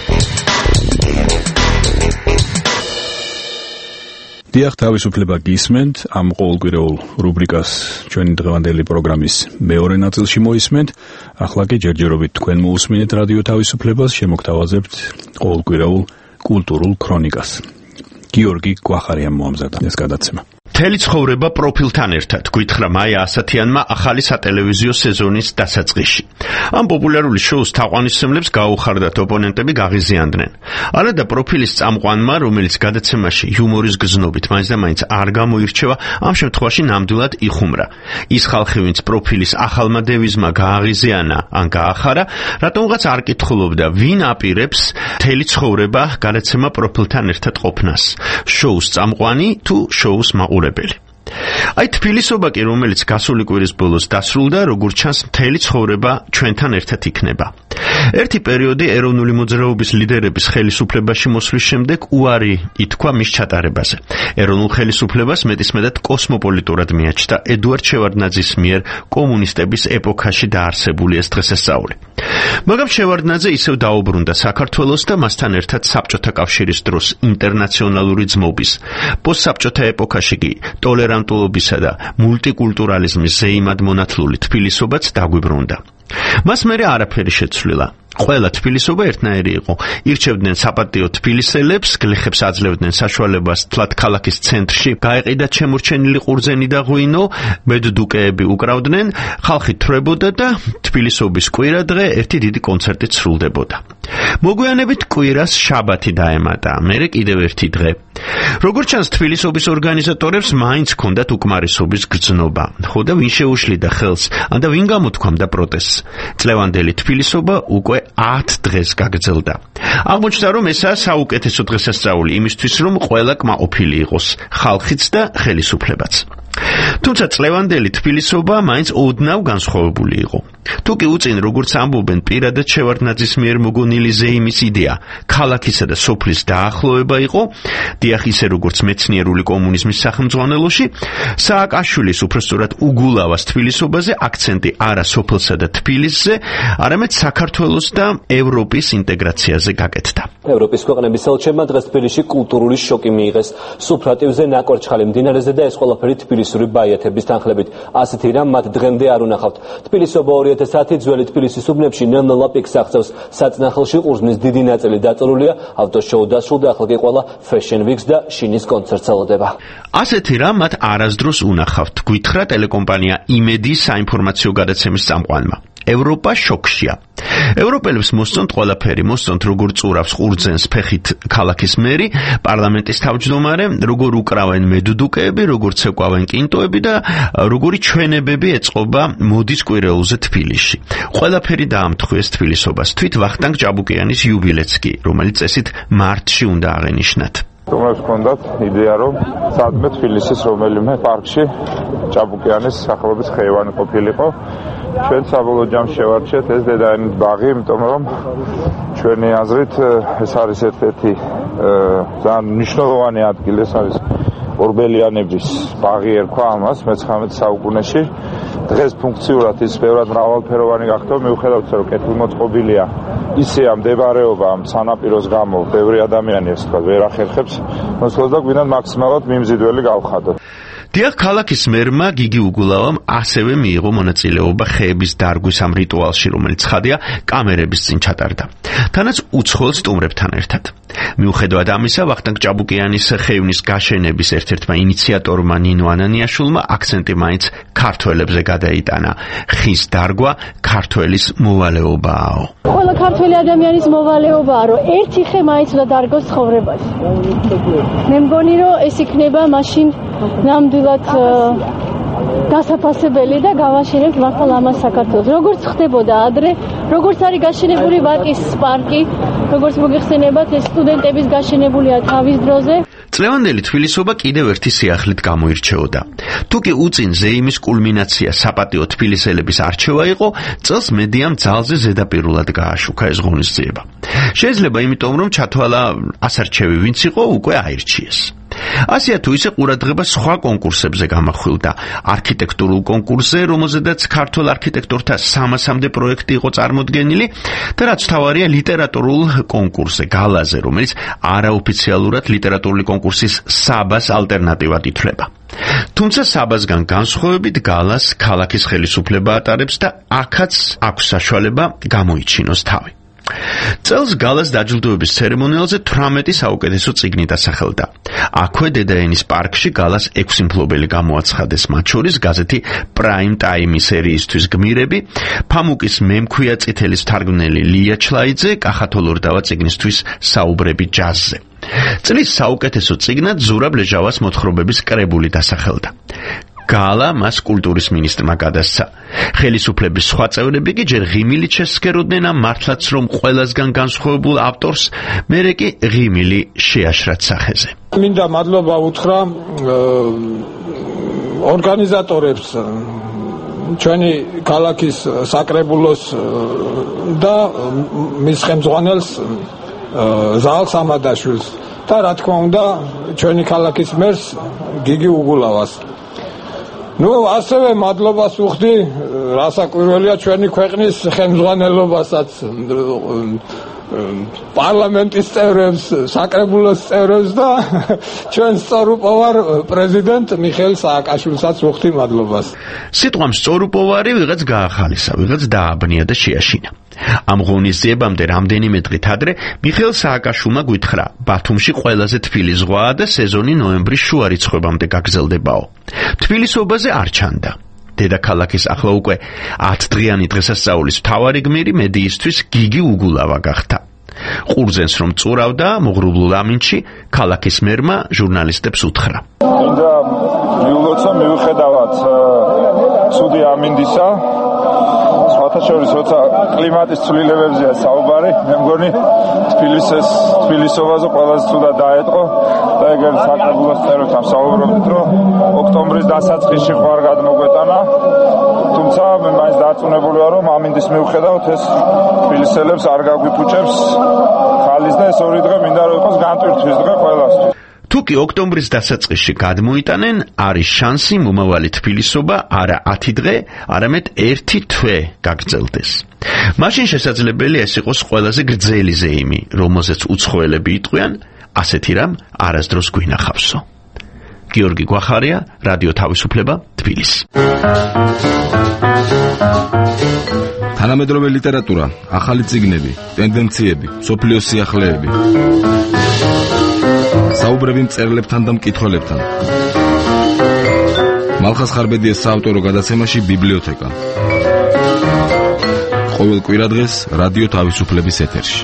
დიახ, თავისუფლება გისმენთ, ამ ყოველკვირეულ რუბრიკას ჩვენი დღევანდელი პროგრამის მეორე ნაწილში მოისმენთ. ახლა კი ჯერჯერობით თქვენ მოусმინეთ რადიო თავისუფლებას, შემოგთავაზებთ ყოველკვირეულ კულტურულ ქრონიკას. გიორგი გვახარიამ მოამზადა ეს გადაცემა. მთელი ცხოვრება პროფილთან ერთად გვითხრა მაია ასათიანმა ახალი სატელევიზიო სეზონის დასაწყისში. ამ პოპულარული შოუს თაყვანისმცემლებს გაუხარდათ ოპონენტები გაღიზიანდნენ. არადა პროფილის წამყვანმა, რომელიც გადაცემაში იუმორის გზნობით მაინც და მაინც არ გამოირჩევა, ამ შემთხვევაში ნამდვილად იხუმრა. ის ხალხი, ვინც პროფილის ახალმა დევიზმა გააღიზიანა ან გაახარა, რატომღაც არ კითხულობდა, ვინ აპირებს მთელი ცხოვრება გადაცემა პროფილთან ერთად ყოფნას. შოუს წამყვანი თუ შოუს მაყურებელი. აი თბილისობა კი, რომელიც გასული კვირის ბოლოს დასრულდა, როგორც ჩანს, მთელი ცხოვრება ჩვენთან ერთად იქნება. ერთი პერიოდი ეროვნული მოძრაობის ლიდერების ხელისუფლებაში მოსვლის შემდეგ უარი ითქვა მის ჩატარებაზე. ეროვნულ ხელისუფლებას მეტისმეტად კოსმოპოლიტურად მიაჩნდა ედუარდ შევარდნაძის მიერ კომუნისტების ეპოქაში დაარსებული ეს დღესასწაული. მაგრამ შევარდნაძე ისევ დაუბრუნდა საქართველოს და მასთან ერთად საბჭოთა კავშირის დროს ინტერნაციონალური ძმობის, პოსტსაბჭოთა ეპოქაში კი ტოლერანტულობისა და მულტიკულტურალიზმის ზეიმად მონათლული თბილისობაც დაგვიბრუნდა. მას მერე არაფერი შეცვლილა. ყველა თბილისობა ერთნაირი იყო. ირჩევდნენ საპატიო თბილისელებს, გლეხებს აძლევდნენ საშუალებას თლათ ქალაქის ცენტრში გაეყიდათ შემორჩენილი ყურძენი და ღვინო, მედდუკეები უკრავდნენ, ხალხი თვრებოდა და თბილისობის კვირადღე ერთი დიდი კონცერტით სრულდებოდა. მოგვიანებით კვირას შაბათი დაემატა, მერე კიდევ ერთი დღე. როგორც ჩანს, თბილისობის ორგანიზატორებს მაინც ჰქონდათ უკმარისობის გრძნობა. ხო და ვინ შეუშლიდა ხელს, ან და ვინ გამოთქვამდა პროტესტს? წლევანდელი თბილისობა უკვე ათ დღეს გაგრძელდა. აღმოჩნდა, რომ ესაა საუკეთესო დღესასწაული იმისთვის, რომ ყველა კმაყოფილი იყოს, ხალხიც და ხელისუფლებაც. თუმცა წლევანდელი თბილისობა მაინც ოდნავ განსხვავებული იყო. თუ კი უწინ, როგორც ამბობენ, პირადად შევარდნაძის მიერ მოგონილი ზეიმის იდეა ქალაქისა და სოფლის დაახლოება იყო, დიახ, ისე როგორც მეცნიერული კომუნიზმის სახელმძღვანელოში, სააკაშვილის უпростоრად უგულავას თბილისობაზე აქცენტი არა სოფლსა და თბილისზე, არამედ საქართველოს და ევროპის ინტეგრაციაზე გაკეთდა. ევროპის ქვეყნების ელჩებმა დღეს თბილისში კულტურული შოკი მიიღეს. სუფრატივზე ნაკორჩხალი მდინარეზე და ეს ყველაფერი თბილისური ბაიათების თანხლებით. ასეთი რამ მათ დღემდე არ უნახავთ. თბილისობა ორი ათას ათი ძველი თბილისის უბნებში ნელ-ნელა პიკს აღწევს. საწნახელში ყურძნის დიდი ნაწილი დაწოლულია, ავტოშოუ დასრულდა, ახლა კი ყველა Fashion Weeks და შინის კონცერტს ელოდება. ასეთი რამ მათ არასდროს უნახავთ, გვითხრა ტელეკომპანია იმედის საინფორმაციო გადაცემის წამყვანმა. ევროპა შოქშია. ევროპელებს მოსწონთ ყველაფერი, მოსწონთ როგორ წურავს ყურძენს ფეხით ქალაქის მერი, პარლამენტის თავმჯდომარე, როგორ უკრავენ მედუდუკეები, როგორ ცეკვავენ კინტოები და როგორი ჩვენებები ეწყობა მოდის კვირეულზე თბილისში. ყველაფერი დაამთხვიეს თბილისობას. თვით ვახტანგ ჭაბუკიანის იუბილეც კი, რომელიც წესით მარტში უნდა აღენიშნათ. რომებს ჰქონდათ იდეა, რომ სადმე თბილისის რომელიმე პარკში ჭაბუკიანის სახელობის ხეივანი ყოფილიყო ჩვენ საბოლოო ჯამში შევარჩიეთ ეს დედაენის ბაღი, იმიტომ რომ ჩვენი აზრით ეს არის ერთ-ერთი ძალიან მნიშვნელოვანი ადგილი, ეს არის ორბელიანების ბაღი ერქვა ამას მეცხრამეტ საუკუნეში. დღეს ფუნქციურად ის ბევრად მრავალფეროვანი გახდა, მიუხედავად რომ კეთილმოწყობილია ისე ამ მდებარეობა ამ სანაპიროს გამო ბევრი ადამიანი ეს თქვა ვერ ახერხებს მოსვლას და გვინდა მაქსიმალურად მიმზიდველი გავხადოთ. დიახ, ქალაქის მერმა გიგი უგულავამ ასევე მიიღო მონაწილეობა ხეების დარგვის ამ რიტუალში, რომელიც ხადია კამერების წინ ჩატარდა. თანაც უცხოელ სტუმრებთან ერთად. მიუხედავად ამისა, ვახტანგ ჭაბუკიანის ხევნის გაშენების ერთ-ერთმა ინიციატორმა ნინო ანანიაშვილმა აქცენტი მაინც ქართველებზე გადაიტანა. ხის დარგვა ქართველის მოვალეობაა. ყველა ქართველი ადამიანის მოვალეობაა, რომ ერთი ხე მაინც უნდა დარგოს ცხოვრებაში. მე მგონი, რომ ეს იქნება მაშინ ნამდვილად გასაფასებელი და გავაშენებთ მართლა ამას საქართველოს. როგორც ხდებოდა ადრე, როგორც არის გაშენებული ვაკის პარკი, როგორც მოგეხსენებათ, ეს სტუდენტების გაშენებულია თავის დროზე. წლევანდელი თბილისობა კიდევ ერთი სიახლით გამოირჩეოდა. თუკი უწინ ზეიმის კულმინაცია საპატიო თბილისელების არჩევა იყო, წელს მედიამ ძალზე ზედაპირულად გააშუქა ეს ღონისძიება. შეიძლება იმიტომ, რომ ჩათვალა ასარჩევი ვინც იყო, უკვე აირჩიეს. ასია თუ ისე ყურადღება სხვა კონკურსებზე გამახვილდა. არქიტექტურულ კონკურსზე, რომელზედაც ქართველ არქიტექტორთა სამასამდე პროექტი იყო წარმოდგენილი და რაც თავარია ლიტერატურულ კონკურსზე, გალაზე, რომელიც არაოფიციალურად ლიტერატურული კონკურსის საბას ალტერნატივად ითვლება. თუმცა საბასგან განსხვავებით გალას ქალაქის ხელისუფლება ატარებს და აქაც აქვს საშუალება გამოიჩინოს თავი. წელს გალას დაჯილდოების ცერემონიალზე თვრამეტი საუკეთესო წიგნი დასახელდა. აქვე დედაენის პარკში გალას ექვსი მფლობელი გამოაცხადეს, მათ შორის გაზეთი პრაიმ ტაიმის სერიისთვის გმირები, ფამუკის მემქვია წითელის თარგმნელი ლია ჩლაიძე, კახათო ლორდავა წიგნისთვის საუბრები ჯაზზე. წლის საუკეთესო წიგნად ზურაბ ლეჟავას მოთხრობების კრებული დასახელდა. გალა მას კულტურის მინისტრმა გადასცა. ხელისუფლების სხვა წევრები კი ჯერ ღიმილით შესქეროდნენ ამ მართლაც რომ ყველასგან განსხვავებულ ავტორს, მერე კი ღიმილი შეაშრათ სახეზე. მინდა მადლობა უთხრა ორგანიზატორებს, ჩვენი ქალაქის საკრებულოს და მის ხელმძღვანელს ზაალ სამადაშვილს და რა თქმა უნდა ჩვენი ქალაქის მერს გიგი უგულავას. ნუ ასევე მადლობას ვუხდი, რასაკვირველია ჩვენი ქვეყნის ხელმძღვანელობასაც, პარლამენტის წევრებს, საკრებულოს წევრებს და ჩვენ სწორუპოვარ პრეზიდენტ მიხეილ სააკაშვილსაც ვუხდი მადლობას. სიტყვამ სწორუპოვარი ვიღაც გაახალისა, ვიღაც დააბნია და შეაშინა. ამ ღონისძიებამდე რამდენიმე დღით ადრე მიხეილ სააკაშვილმა გვითხრა, ბათუმში ყველაზე თბილი ზღვაა და სეზონი ნოემბრის შუა რიცხვებამდე გაგრძელდებაო. თბილისობაზე არ ჩანდა. დედაქალაქის ახლა უკვე ათდღიანი დღესასწაულის მთავარი გმირი მედიისთვის გიგი უგულავა გახდა. ყურძენს რომ წურავდა მოღრუბლულ ამინდში, ქალაქის მერმა ჟურნალისტებს უთხრა. მინდა მიულოცა მიუხედავად ცუდი ამინდისა, სხვათა შორის როცა კლიმატის ცვლილებებზეა საუბარი, მე მგონი თბილისის თბილისობაზე ყველაზე ცუდად დაეტყო და ეგრე საკრებულოს წევრებთან საუბრობთ, რომ ოქტომბრის დასაწყისში ხوار გადმოგვეტანა, თუმცა მე მაინც დარწმუნებული ვარ, რომ ამინდის მიუხედავად ეს თბილისელებს არ გაგვიფუჭებს ხალის და ეს ორი დღე მინდა რომ იყოს განტვირთვის დღე ყველასთვის. თუკი ოქტომბრის დასაწყისში გადმოიტანენ, არის შანსი მომავალი თბილისობა არა ათი დღე, არამედ ერთი თვე გაგრძელდეს. მაშინ შესაძლებელია ეს იყოს ყველაზე გრძელი ზეიმი, რომელზეც უცხოელები იტყვიან, ასეთი რამ არასდროს გვინახავსო. გიორგი გვახარია, რადიო თავისუფლება, თბილისი. თანამედროვე ლიტერატურა, ახალი წიგნები, ტენდენციები, მსოფლიოს სიახლეები. საუბრები მწერლებთან და მკითხველებთან. მალხას ხარბედიას საავტორო გადაცემაში ბიბლიოთეკა. ყოველ კვირადღეს რადიო თავისუფლების ეთერში.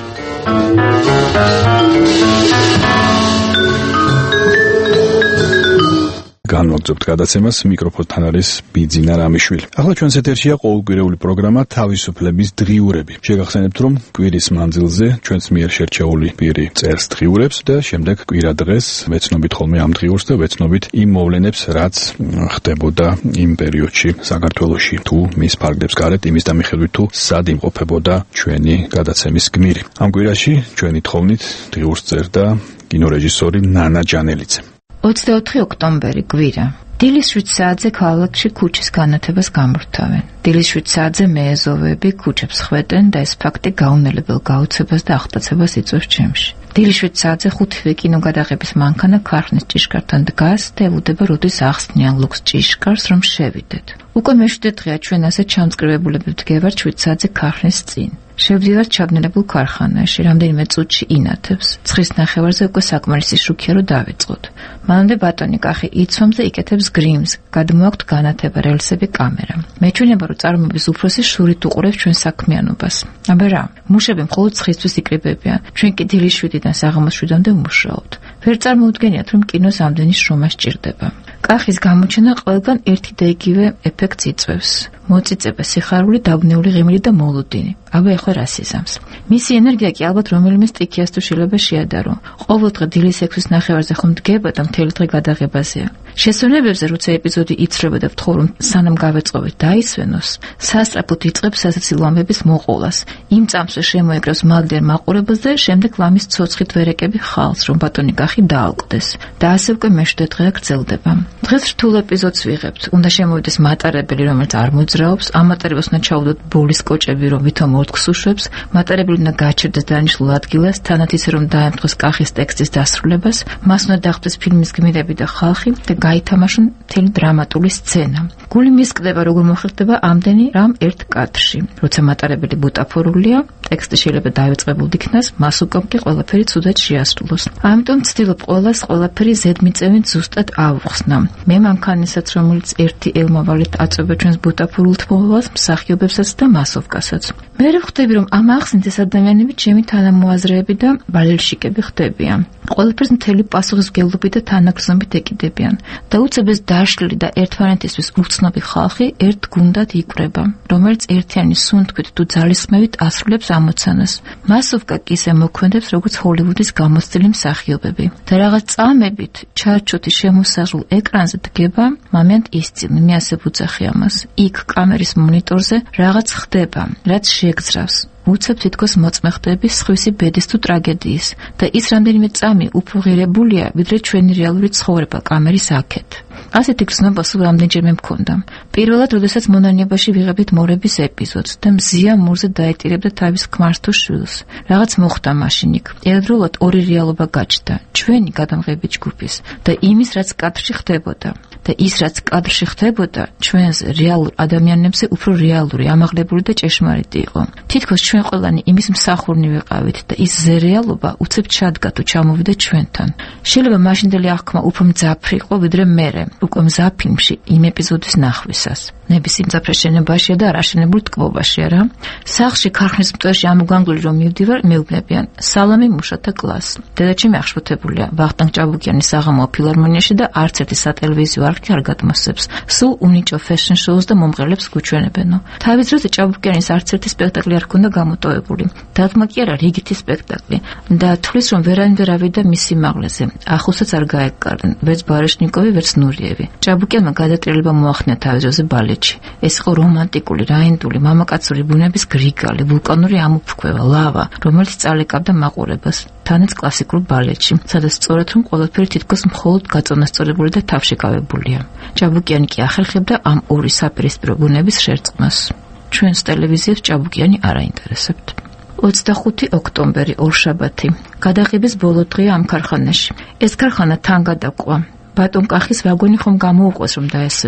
განვაგრძობთ გადაცემას, მიკროფონთან არის ბიძინა რამიშვილი. ახლა ჩვენს ეთერშია ყოველკვირეული პროგრამა თავისუფლების დღიურები. შეგახსენებთ, რომ კვირის მანძილზე ჩვენს მიერ შერჩეული პირი წერს დღიურებს და შემდეგ კვირა დღეს ვეცნობით ხოლმე ამ დღიურს და ვეცნობით იმ მოვლენებს, რაც ხდებოდა იმ პერიოდში საქართველოში თუ მის ფარგლებს გარეთ, იმის დამიხედვით თუ სად იმყოფებოდა ჩვენი გადაცემის გმირი. ამ კვირაში ჩვენი თხოვნით დღიურს წერდა კინორეჟისორი ნანა ჯანელიძე. ოცდაოთხი ოქტომბერი კვირა. დილის შვიდ საათზე ქალაქში ქუჩის განათებას გამორთავენ. დილის შვიდ საათზე მეეზოვები ქუჩებს ხვეტენ და ეს ფაქტი გაუნელებელ გაოცებას და აღტაცებას იწვევს ჩემში. დილის შვიდ საათზე ხუთივე კინოგადაღების მანქანა ქარხნის ჭიშკართან დგას და ელოდება როდის ახსნიან ლუქს ჭიშკარს, რომ შევიდეთ. უკვე მეშვიდე დღეა ჩვენ ასე ჩამწკრივებულები ვდგევართ შვიდ საათზე ქარხნის წინ. შევდივართ ჩაბნელებულ ქარხანაში, რამდენიმე წუთში ინათებს. ცხრის ნახევარზე უკვე საკმარისი შუქია, რომ დავიწყოთ. მანამდე ბატონი კახი იცვამს და იკეთებს გრიმს. გადმოაქვთ განათება, რელსები, კამერა. მეჩვენება, რომ წარმოების უფროსი შურით უყურებს ჩვენ საქმიანობას. აბა რა, მუშები მხოლოდ ცხისთვის იკრიბებიან. ჩვენ კი დილის შვიდიდან საღამოს შვიდამდე ვმუშაობთ. ვერ წარმოუდგენიათ, რომ კინოს ამდენი შრომა სჭირდება. კახის გამოჩენა ყველგან ერთი და იგივე ეფექტს იწვევს. მოწიწება, სიხარული, დაბნეული ღიმილი და მოლოდინი. აბა ეხლა რა სიზამს. მისი ენერგია კი ალბათ რომელიმე სტიქიას თუ შეიძლება შეადარო. ყოველდღე დილის ექვსის ნახევარზე ხომ დგება და მთელი დღე გადაღებაზეა. შესვენებებზე, როცა ეპიზოდი იცრება და ვთხოვ, რომ სანამ გავეწყობეთ დაისვენოს, სასწრაფოდ იწყებს სასაცილო ამბების მოყოლას. იმ წამსვე შემოეკრავს მაგდერ მაყურებელს და შემდეგ ლამის ცოცხით ვერეკები ხალს, რომ ბატონი კახი დაალკვდეს. და ასე უკვე მეშვიდე დღე გრძელდება. დღეს რთულ ეპიზოდს ვიღებთ. უნდა შემოვიდეს მატარებელი, რომელიც არ მოძრაობს, ამ მატარებელს უნდა ჩაუდოთ ბოლის კოჭები, რომ ვითომ ორთქს უშვებს, მატარებელი უნდა გაჩერდეს დანიშნულ ადგილას, თანაც ისე რომ დაემთხოს კახის ტექსტის დასრულებას, მას უნდა დახვდეს ფილმის გმირები და ხალხი და გაითამაშონ მთელი დრამატული სცენა. გული მისკდება, როგორ მოხერხდება ამდენი რამ ერთ კადრში. როცა მატარებელი ბუტაფორულია, ტექსტი შეიძლება დავიწყებულ იქნას, მას უკან კი ყველაფერი ცუდად შეასრულოს. ამიტომ ვცდილობ ყველას ყველაფერი ზედმიწევნით ზუსტად ავუხსნა. მე მანქანისაც, რომელიც ერთი ელმავალით აწვება ჩვენს ბუტაფორულ თმობელს, მსახიობებსაც და მასოვკასაც. მე ვხვდები, რომ ამ ახსნით ეს ადამიანები ჩემი თანამოაზრეები და ბალერშიკები ხდებიან. ყველაფერს მთელი პასუხისმგებლობით და თანაგრძნობით ეკიდებიან. და უცებ ეს დაშლილი და ერთმანეთისთვის უცნობი ხალხი ერთ გუნდად იკვრება, რომელიც ერთიანი სუნთქვით თუ ძალისხმევით ასრულებს ამოცანას. მასოვკა კი ისე მოქმედებს, როგორც ჰოლივუდის გამოცდილი მსახიობები. და რაღაც წამებით ჩარჩოთი შემოსაზღვრულ ეკრანზე დგება, მომენტ ისწინი, მე ასე ვუძახი ამას. იქ კამერის მონიტორზე რაღაც ხდება, რაც შეგძრავს. უცებ თითქოს მოწმეხდები სხვისი ბედის თუ ტრაგედიის და ის რამდენიმე წამი უფრო ღირებულია, ვიდრე ჩვენი რეალური ცხოვრება კამერის აქეთ. ასეთი გრძნობა სულ რამდენჯერმე მქონდა. პირველად, როდესაც მონანიებაში ვიღებდით მორების ეპიზოდს და მზია მურზე დაეტირებდა თავის ქმარს თუ შვილს. რაღაც მოხდა მაშინ იქ. ერთდროულად ორი რეალობა გაჩნდა, ჩვენი გადამღები ჯგუფის და იმის, რაც კადრში ხდებოდა. და ის, რაც კადრში ხდებოდა, ჩვენს რეალურ ადამიანებზე უფრო რეალური, ამაღლებული და ჭეშმარიტი იყო. თითქოს ჩვენ ყველანი იმის მსახურნი ვიყავით და ის ზერეალობა უცებ ჩადგა თუ ჩამოვიდა ჩვენთან. შეიძლება მაშინდელი აღქმა უფრო მძაფრი იყო, ვიდრე მერე, უკვე მზა ფილმში იმ ეპიზოდის ნახვისას. ნების იმძაფრე შენებაშია და არაშენებულ ტკბობაშია რა. სახლში ქარხნის მტვერში ამოგანგული რომ მივდივარ, მეუბნებიან სალამი მუშათა კლასს. დედაჩემი აღშფოთებულია ვახტანგ ჭაბუკიანის საღამოა ფილარმონიაში და არც ერთი სატელევიზიო არხი არ გადმოსცემს. სულ უნიჭო ფეშენ შოუს და მომღერლებს გუჩვენებენო. თავის დროზე ჭაბუკიანის არც ერთი სპექტაკლი არ ქონდა გამოტოვებული. დაგმა კი არა რიგითი სპექტაკლი და თulis რომ ვერანი ვერ ავიდა მის სიმაღლეზე. ახუსაც არ გაეკარნენ, ვერც ბარეშნიკოვი, ვერც ნურიევი. ჭაბუკიანმა გადატრიალება მოახდინა თავის დროზე ბალეტში. ეს იყო რომანტიკული, რაინდული, მამაკაცური ბუნების გრიგალი, ვულკანური ამოფრქვევა, ლავა, რომელიც წალეკავდა მაყურებას. თანაც კლასიკურ ბალეტში, სადაც სწორედ რომ ყველაფერი თითქოს მხოლოდ გაწონასწორებული და თავშეკავებულია. ჭაბუკიანი კი ახერხებდა ამ ორი საპირისპირო ბუნების შერწყმას. ჩვენს ტელევიზიებს ჭაბუკიანი არ აინტერესებთ. ოცდახუთი ოქტომბერი, ორშაბათი. გადაღების ბოლო დღეა ამ ქარხანაში. ეს ქარხანა თან გადაყვა. ბატონ კახის ვაგონი ხომ გამოუყვეს რომ დაესვენა.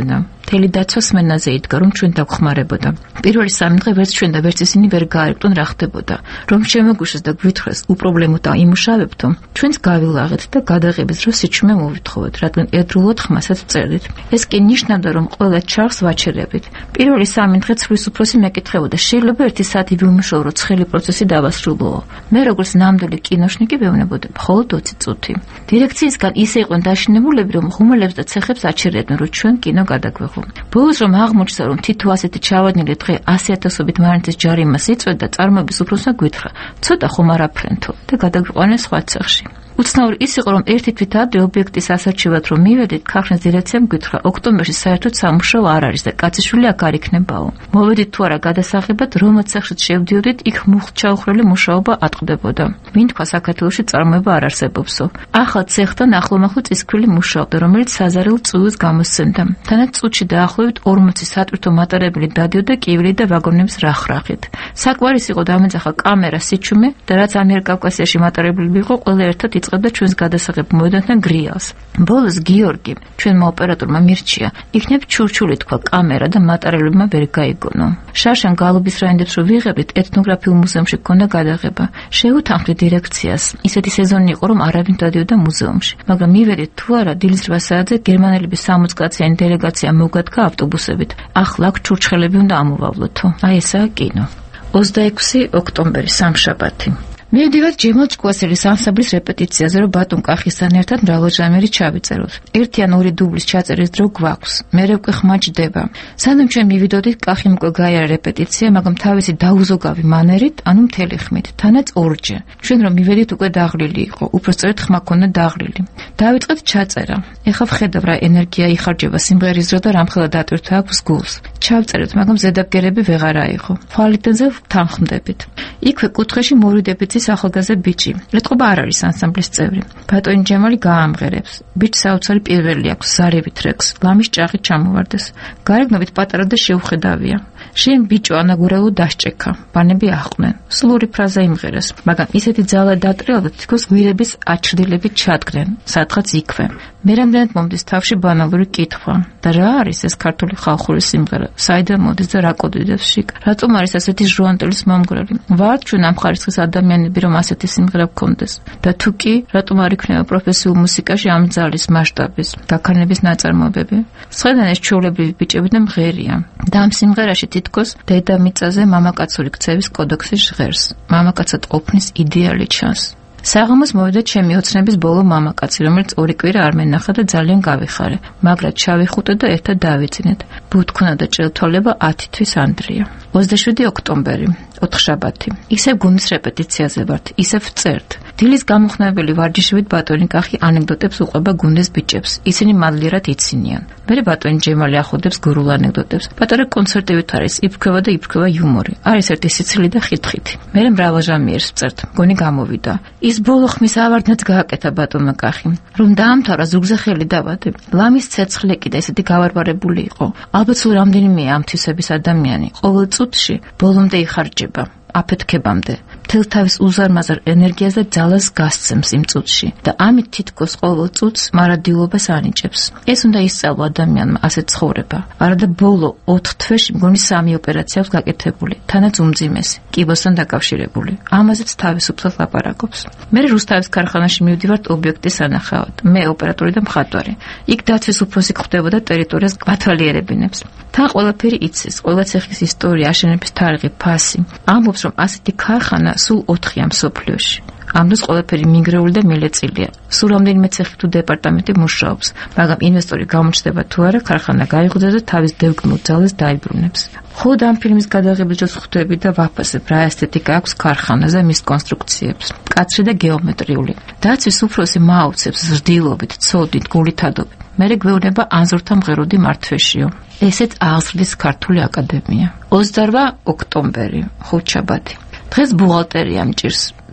მთელი დაცვა სმენაზე იდგა, რომ ჩვენ დავხმარებოდა. პირველი სამი დღე ვერც ჩვენ და ვერც ისინი ვერ გაარკვევენ რა ხდებოდა. რომ შემოგვიშვეს და გვითხრეს უპრობლემოდ იმუშავებთო, ჩვენც გავილაღეთ და გადაღების დროს სიჩუმე მოვითხოვოთ, რადგან ერთდროულად ხმასაც წერდით. ეს კი ნიშნავდა, რომ ყველა ჩარხს ვაჩერებით. პირველი სამი დღე ცვლის უფროსი მეკითხებოდა, შეიძლება ერთი საათი ვიმუშაო, რომ ცხელი პროცესი დავასრულო. მე როგორც ნამდვილი კინოშნიკი ვეუბნებოდი, მხოლოდ ოცი წუთი. დირექციისგან ისე იყვნენ დაშინებულები, რომ ღუმელებს და ცეხებს აჩერებდნენ, რომ ჩვენ კინო გადაგვეღო. ბოლოს რომ აღმოჩნდა, რომ თითო ასეთი ჩავადნილი დღე ასი ათასობით მარანცის ჯარიმას იწვევდა, წარმოების უფროსმა გვითხრა, ცოტა ხომ არაფრენთო და გადაგვიყვანეს სხვა ცეხში. უცნაური ის იყო, რომ ერთი თვით ადრე ობიექტის ასარჩევად რომ მივედით, ქარხნის დირექციამ გითხრა, ოქტომბერში საერთოდ სამუშაო არ არის და კაციშვილი აქ არ იქნებაო. მოვედით თუ არა გადასაღებად, რომელ ცეხშიც შევდიოდით, იქ მუხტჩაუხრელი მუშაობა ატყდებოდა. ვინ თქვა საქართველოში წარმოება არ არსებობსო. ახალ ცეხთან ახლომახლო წისქვილი მუშაობდა, რომელიც საზარელ წვილს გამოსცემდა. თანაც წუთში დაახლოებით ორმოცი სატვირთო მატარებელი დადიოდა კივილი და ვაგონების რახრახით. საკვარის იყო დამეძახა კამერა, სიჩუმე და რაც ამიერკავკასიაში მატარებლები იყო, ყველა ერთად და ჩვენს გადასაღებ მოედანთან გრიალს. ბოლოს გიორგი, ჩვენმა ოპერატორმა მირჩია, იქნებ ჩურჩული თქვა კამერა და მატარებლებმა ვერ გაიგონო. შარშან გალობის რაინდებს რო ვიღებდით, ეთნოგრაფიულ მუზეუმში გქონდა გადაღება. შევუთანხმდით დირექციას. ისეთი სეზონი იყო, რომ არავინ დადიოდა მუზეუმში. მაგრამ მივედით თუ არა, დილის რვა საათზე გერმანელების სამოცი კაციანი დელეგაცია მოგადგა ავტობუსებით. ახლა აქ ჩურჩხელები უნდა ამოვავლოთო. აი ესაა კინო. ოცდაექვსი ოქტომბერი, სამშაბათი. მივდივართ ჯემალ ჭკუასელის ანსამბლის რეპეტიციაზე, რომ ბატონ კახისთან ერთად მრავალჟანრი ჩავიწეროთ. ერთი ან ორი დუბლის ჩაწერის დრო გვაქვს. მერე უკვე ხმა ჯდება. სანამ ჩვენ მივიდოდით, კახიმ უკვე გაიარა რეპეტიცია, მაგრამ თავისი დაუზოგავი მანერით, ანუ მთელი ხმით, თანაც ორჯერ. ჩვენ რომ მივედით, უკვე დაღლილი იყო. უпроსწორად ხმა ქონდა დაღლილი. დავიწყეთ ჩაწერა. ეხლა ვხედავ, რა ენერგია იხარჯება სიმღერის დრო და რამხელა დატვირთვა აქვს გულს. ჩავწერეთ, მაგრამ ზედაპირები ვეღარ აიღო. ხვალიტენზე ვთანხმდებით. იქვე კუთხეში მოვიდებით ახალგაზრდა ბიჭი. ეტყობა არ არის ანსამბლის წევრი. ბატონი ჯემალი გაამღერებს. ბიჭს საოცარი პირველი აქვს, ზარებით რეკს. ლამის ჭაღი ჩამოვარდეს. გარეგნობით პატარა და შეუხედავია. შენ ბიჭო ანაგურელო დასჭექა. ბანები აყვნენ. სლური ფრაზა იმღერეს, მაგრამ ისეთი ძალა დატრიალდა, თითქოს გვირების აჩრდილებით ჩადგნენ, სადღაც იქვე. მე რამდენად მომდის თავში ბანალური კითხვა. და რა არის ეს ქართული ხალხური სიმღერა? საიდან მოდის და რა კოდიდებს შიგ? რატომ არის ასეთი ჟუანტელის მომგვრელი? ვართ ჩვენ ამ ხარისხის ადამიანები, რომ ასეთი სიმღერა გქონდეს? და თუ კი, რატომ არ იქნება პროფესიულ მუსიკაში ამ ძალის მასშტაბის, დაქანების ნაწარმოებები? სხვადასხვა ეს ჩვეულებრივი ბიჭები და მღერია. და ამ სიმღერაში თითქოს დედამიწაზე მამაკაცური ქცევის კოდექსი ჟღერს. მამაკაცად ყოფნის იდეალი ჩანს. საღამოს მოვიდა ჩემი ოცნების ბოლო მამაკაცი, რომელიც ორი კვირა არ მენახა და ძალიან გავიხარე. მაგრად ჩავიხუტე და ერთად დავიძინეთ. ბუთქუნა და ჭრელთვალება ათი თვის ანდრია. ოცდაშვიდი ოქტომბერი, ოთხშაბათი. ისევ გუნდის რეპეტიციაზე ვართ, ისევ წერთ. დილის გამოხნეველი ვარჯიშებით ბატონი კახი ანეკდოტებს უყვება გუნდეს ბიჭებს. ისინი მადლიერად იცინიან. მერე ბატონი ჯემალი ახოდებს გურულ ანეკდოტებს. პატარა კონცერტებით არის იფრქვევა და იფრქვევა იუმორი. არის ერთი სიცილი და ხითხითი. მერე მრავალჟამიერს წერთ. მგონი გამოვიდა. ის ბოლო ხმის ავარდნაც გააკეთა ბატონმა კახიმ. რომ დაამთავრა ზუგზე ხელი დავადე. ლამის ცეცხლი კი და ესეთი გავარვარებული იყო. ალბათ სულ რამდენიმე ამ თვისების ადამიანი ყოველ წუთში ბოლომდე იხარჯება. აფეთქებამდე. მთელ თავის უზარმაზარ ენერგიას და ძალას გასცემს იმ წუთში და ამით თითქოს ყოველ წუთს მარადილობას ანიჭებს. ეს უნდა ისწავლო ადამიანმა ასე ცხოვრება. არადა ბოლო ოთხ თვეში მგონი სამი ოპერაცია აქვს გაკეთებული, თანაც უმძიმესი, კიბოსთან დაკავშირებული. ამაზეც თავისუფლად ლაპარაკობს. მე რუსთავის ქარხანაში მივდივართ ობიექტის სანახავად. მე ოპერატორი და მხატვარი. იქ დაცვის უფროსი ხვდებოდა ტერიტორიას გვათვალიერებინებს. თან ყველაფერი იცის, ყველა ცეხის ისტორია, აშენების თარიღი, ფასი. ამბობს, რომ ასეთი ქარხანა სულ ოთხია მსოფლიოში. ამ დროს ყველაფერი მიგრეული და მილეწილია. სულ რამდენიმე ცეხი თუ დეპარტამენტი მუშაობს, მაგრამ ინვესტორი გამოჩნდება თუ არა, ქარხანა გაიღვიძებს და თავის დებგმულ ძალას დაიბრუნებს. ხოდ ამ ფილმის გადაღების დროს ხვდები და ვაფასებ, რა ესთეტიკა აქვს ქარხანაზე, მის კონსტრუქციებს. მკაცრი და გეომეტრიული. დაცვის უფროსი მაუცებს ზრდილობით, ცოდით, გულითადობით. მერე გვეუბნება ანზორთა მღეროდი მართვეშიო. ესეც აღზრდის ქართული აკადემია. ოცდარვა ოქტომბერი, ხუთშაბათი. დღეს ბუღალტერია მჭირს.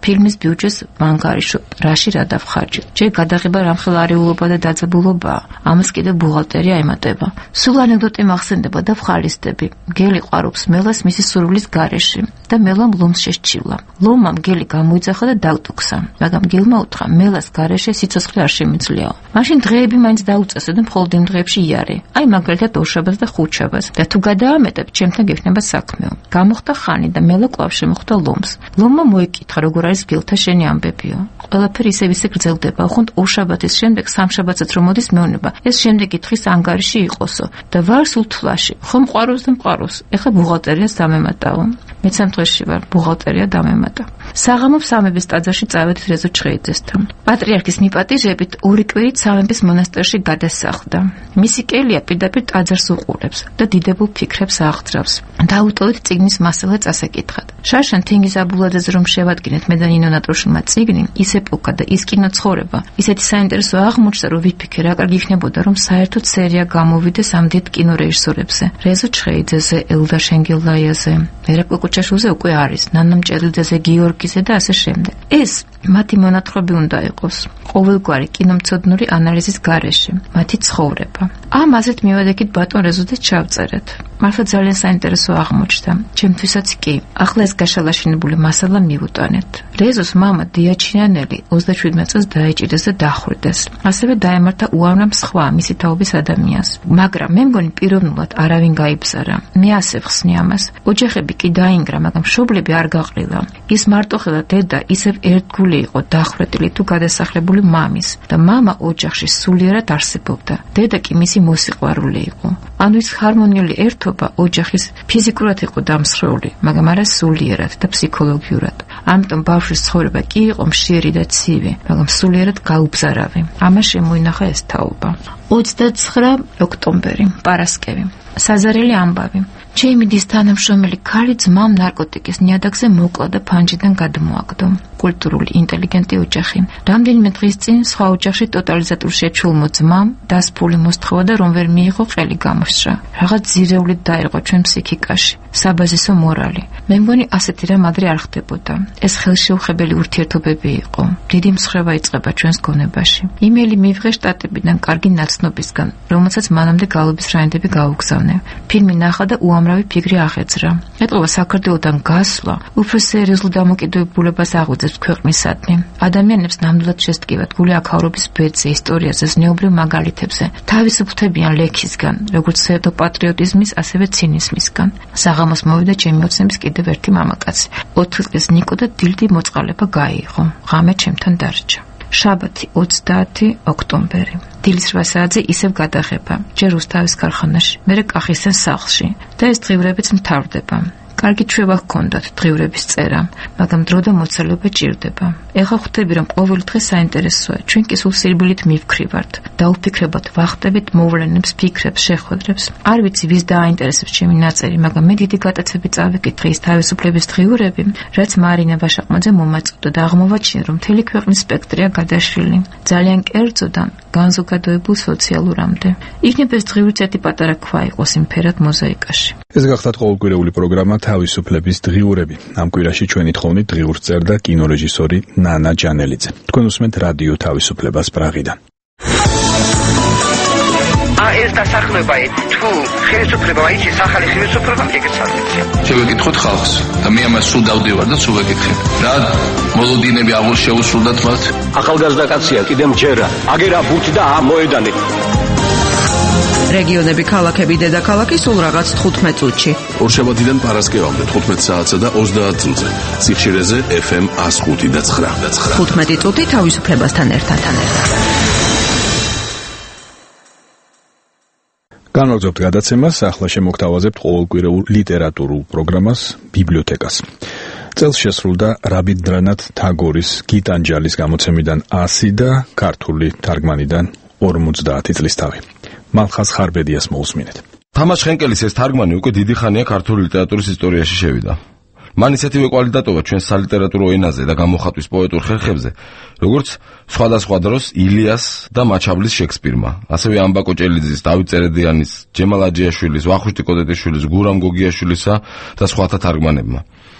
ფილმის ბიუჯეტს ვანგარიშობ, რაში რა დავხარჯეთ. ჯერ გადაღება რამხელა არეულობა და დაძაბულობაა, ამას კიდევ ბუღალტერია ემატება. სულ ანეკდოტი მახსენდება და ვხალისდები. გელი ყვარობს მელას მისი სურვილის გარეშე და მელამ ლომს შესჩივლა. ლომამ გელი გამოიძახა და დაუტოქსა, მაგრამ გელმა უთხრა მელას გარეშე სიცოცხლე არ შემიძლიაო. მაშინ დღეები მაინც დაუწესო და მხოლოდ იმ დღეებში იარე. აი მაგალითად ორშაბათს და ხუთშაბათს და თუ გადაამეტებ, ჩემთან გექნება საქმეო. გამოხდა ხანი და მელა კვლავ შემოხვდა ლომს. ლომმა მოიკითხა, როგორ არის გელთა შენი ამბებიო. ყველაფერი ისევ ისე გრძელდება, ხუნდ ორშაბათის შემდეგ სამშაბათსაც რომ მოდის მეუბნება, ეს შემდეგი დღის ანგარიში იყოსო და ვარ სულ თვლაში. ხომ ყვაროს და მყაროს. ეხლა ბუღალტერიას დამემატაო. მეც ამ დღეში ვარ, ბუღალტერია დამემატა. საღამოს სამების ტაძარში წავედით რეზო ჩხეიძესთან. პატრიარქის მიპატიჟებით ორი კვირით სამების მონასტერში გადასახლდა. მისი კელია პირდაპირ ტაძარს უყურებს და დიდებულ ფიქრებს აღძრავს. დაუტოვეთ წიგნის მასალა წასაკითხად. შაშან თენგიზაბულაძეზე რომ შევადგინეთ მე და ნინო ნატროშინმა წიგნი, ის ეპოქა და ის კინოცხოვრება, ისეთი საინტერესო აღმოჩნდა, რომ ვიფიქრე რა კარგი იქნებოდა, რომ საერთოდ სერია გამოვიდეს ამ დიდ კინორეჟისორებზე. რეზო ჩხეიძეზე, ელდა შენგელაიაზე, ერაკლი კუჩაშვილზე უკვე არის, ნანა მჭედლიძეზე, გიორგიზე და ასე შემდეგ. ეს მათი მონათხრობი უნდა იყოს. ყოველგვარი კინომცოდნური ანალიზის გარეშე, მათი ცხოვრება. ამ აზრით მივედექით ბატონ რეზოდაც ჩავწერეთ. მართლა ძალიან საინტერესო აღმოჩნდა. ჩემთვისაც კი. ახლა ეს გაშალაშინებული მასალა მივუტანეთ. რეზოს მამა დიაჩიანელი ოცდაშვიდმეტ წელს დაეჭირეს და დახვრიტეს. ასევე დაემართა უამრავ სხვა მისი თაობის ადამიანს. მაგრამ მე მგონი პიროვნულად არავინ გაიბზარა. მე ასე ვხსნი ამას. ოჯახები კი დაინგრა, მაგრამ მშობლები არ გაყრილა. ის მარტოხელა დედა ისევ ერთგული იყო დახვრეტილი თუ გადასახლებული მამის და მამა ოჯახში სულიერად არსებობდა. დედა კი მისი მოსიყვარული იყო. ანუ ის ჰარმონიული ერთობა ოჯახის ფიზიკურად იყო დამსხვრეული, მაგრამ არა სულიერად და ფსიქოლოგიურად. ამიტომ ბავშვის ცხოვრება კი იყო მშიერი და ცივი, მაგრამ სულიერად გაუბზარავი. ამას შემოინახა ეს თაობა. ოცდაცხრა ოქტომბერი, პარასკევი. საზარელი ამბავი. ჩემი დის თანამშრომელი ქალი ძმამ ნარკოტიკის ნიადაგზე მოკლა და ფანჯიდან გადმოაგდო. კულტურული, ინტელიგენტი ოჯახი. რამდენიმე დღის წინ სხვა ოჯახში ტოტალიზატორში ეჩვეულმო ძმამ დასფული მოსთხოვა და რომ ვერ მიიღო ყელი გამოსჭრა. რაღაც ძირეულით დაერღვა ჩვენ ფსიქიკაში. საბაზისო მორალი. მე მგონი ასეთი რამ ადრე არ ხდებოდა. ეს ხელშეუხებელი ურთიერთობები იყო. დიდი მსხრევა იწყება ჩვენს გონებაში. იმეილი მივიღე შტატებიდან კარგი ნაცნობისგან, რომელსაც მანამდე გალობის რაინდები გაუგზავნე. ფილმი ნახა და უამრავი ფიგრი აღეძრა. ეტყობა საქართველოდან გასვლა უფრო სერიოზულ დამოკიდებულებას აღვიძებს ქვეყნისადმი. ადამიანებს ნამდვილად შესტკივათ გული აქაურობის ბედზე, ისტორიაზე, ზნეობრივ მაგალითებზე, თავისუფლდებიან ლექისგან, როგორც ფსევდოპატრიოტიზმის, ასევე ცინიზმისგან. საღამოს მოვიდა ჩემი ოცნების კიდევ ერთი მამაკაცი. ოთხი წლის ნიკო და დილდი მოწყალება გაიღო. ღამე ჩემთან დარჩა. შაბათი ოცდაათი ოქტომბერი. დილის რვა საათზე ისევ გადაღება. ჯერ რუსთავის ქარხანაში, მერე კახისთან სახლში და ეს დღიურებიც მთავრდება. კარგი ჩვევა ჰქონდათ დღიურების წერა, მაგრამ დრო და მოცალობა ჭირდება. ეხლა ხვდები, რომ ყოველი დღე საინტერესოა. ჩვენ კი სულ სირბილით მივქრივართ. დაუფიქრებოთ, ვახტებით მოვლენებს, ფიქრებს, შეხვედრებს. არ ვიცი, ვის დააინტერესებს ჩემი ნაწერი, მაგრამ მე დიდი გატაცებით წავიკითხე ის თავისუფლების დღიურები, რაც მარინა ვაშაყმაძე მომაწოდა და აღმოვაჩინე, რომ მთელი ქვეყნის სპექტრია გადაშლილი. ძალიან კერძოდან განზოგადოებულ სოციალურამდე. იქნებ ეს დღიურიც ერთი პატარა ქვა იყოს იმ ფერად მოზაიკაში. ეს გახდათ ყოველკვირეული პროგრამა თავისუფლების დღიურები. ამ კვირაში ჩვენი თხოვნით დღიურს წერდა კინორეჟისორი ნანა ჯანელიძე. თქვენ უსმენთ რადიო თავისუფლებას პრაღიდან. ა ეს დასახლება თუ ხელისუფლება აიჩის ახალი ხელისუფლება მიგეცადეთ. შევეკითხოთ ხალხს და მე ამას სულ დავდივარ და სულ ვეკითხებ. რა მოლოდინები აღარ შეუსრულდათ მათ? ახალგაზრდა კაცია, კიდემ ჯერა. აგერა ბურთი და მოედანი. რეგიონები, ქალაქები, დედაქალაქი სულ რაღაც თხუთმეტ წუთში. ორშაბათიდან პარასკევამდე თხუთმეტ საათსა და ოცდაათ წუთზე. სიხშირეზე ეფ ემ ას ხუთი და ცხრა. თხუთმეტი წუთი თავისუფლებასთან ერთად. განვაგრძობთ გადაცემას, ახლა შემოგთავაზებთ ყოველკვირეულ ლიტერატურულ პროგრამას ბიბლიოთეკას. წელს შესრულდა რაბინდრანათ თაგორის გიტანჯალის გამოცემიდან ასი და ქართული თარგმანიდან ორმოცდაათი წლის თავი. მალხაზ ხარბედიას მოусმინეთ. თამაშ ხენკელის ეს თარგმანი უკვე დიდი ხანია ქართული ლიტერატურის ისტორიაში შევიდა. მან ისეთივე კვალიტატობა ჩვენს სალიტერატურო ენაზე და გამოხატვის პოეტურ ხერხებზე, როგორც სხვადასხვა დროს ილიას და მაჩაბლის შექსპირმა, ასევე ამბა კოჭელიძის, დავით წერედიანის, ჯემალ აჯიაშვილის, ვახუშტი კოდეტიშვილის, გურამ გოგიაშვილისა და სხვათა თარგმანებმა.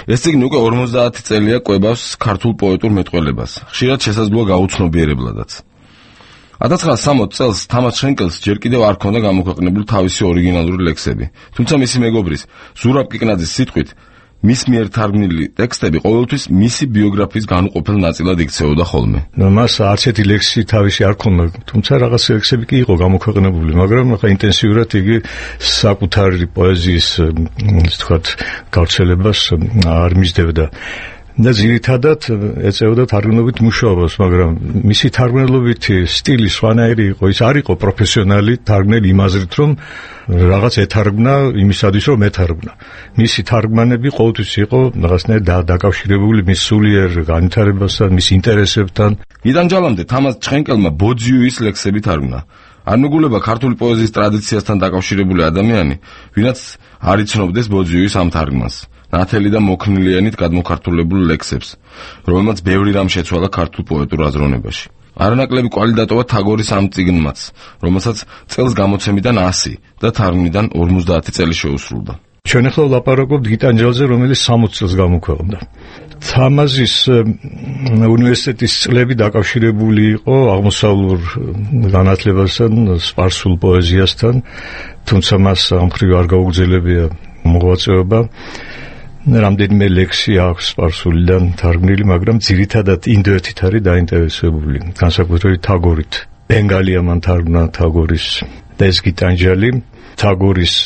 ეს წიგნი უკვე ორმოცდაათი წელია კვებავს ქართულ პოეტურ მეტყველებას, ხშირად შესაძლოა გაუცნობიერებლადაც. ათას ცხრაასი სამოცი წელს თამაზ შენკელს ჯერ კიდევ არ ჰქონდა გამოქვეყნებული თავისი ორიგინალური ლექსები, თუმცა მისი მეგობრის ზურაბ კიკნაძის სიტყვით მის მიერ თარგმნილი ტექსტები ყოველთვის მისი ბიოგრაფიის განუყოფელ ნაწილად იქცეოდა ხოლმე. მას არც ერთი ლექსი თავისი არ ქონდა, თუმცა რაღაც ლექსები კი იყო გამოქვეყნებული, მაგრამ ახლა ინტენსიურად იგი საკუთარი პოეზიის, ასე ვთქვათ, გავრცელებას არ მისდევდა. და ძირითადად ეწეოდა თარგმნობით მუშაობას, მაგრამ მისი თარგმნელობითი სტილი სხვანაირი იყო, ის არ იყო პროფესიონალი თარგმნელი იმაზრით, რომ რაღაც ეთარგმნა იმისათვის, რომ ეთარგმნა. მისი თარგმანები ყოველთვის იყო რაღაცნაირად დაკავშირებული მის სულიერ განვითარებასთან, მის ინტერესებთან. იდანჯალამდე თამაზ ჩხენკელმა ბოძიუის ლექსები თარგმნა. არ მეგულება ქართული პოეზიის ტრადიციასთან დაკავშირებული ადამიანი, ვინაც არ იცნობდეს ბოძიუის ამ თარგმანს. ნათელი და მოქნილიანით გადმოქართულებულ ლექსებს, რომელმაც ბევრი რამ შეცვალა ქართულ პოეტურ აზროვნებაში. არანაკლები კვალი დატოვა თაგორის ამ წიგნმაც, რომელსაც წელს გამოცემიდან ასი და თარგმნიდან ორმოცდაათი წელი შეუსრულდა. ჩვენ ახლა ვლაპარაკობთ გიტანჯალზე, რომელიც სამოცი წელს გამოქვეყნდა. თამაზის უნივერსიტეტის წლები დაკავშირებული იყო აღმოსავლურ განათლებასთან, სპარსულ პოეზიასთან, თუმცა მას ამ მხრივ არ გაუგრძელებია მოღვაწეობა. რამდენიმე ლექსი აქვს სპარსულიდან თარგმნილი, მაგრამ ძირითადად ინდოეთით არის დაინტერესებული, განსაკუთრებით თაგორით. ბენგალია მან თარგმნა თაგორის და ეს გიტანჯალი, თაგორის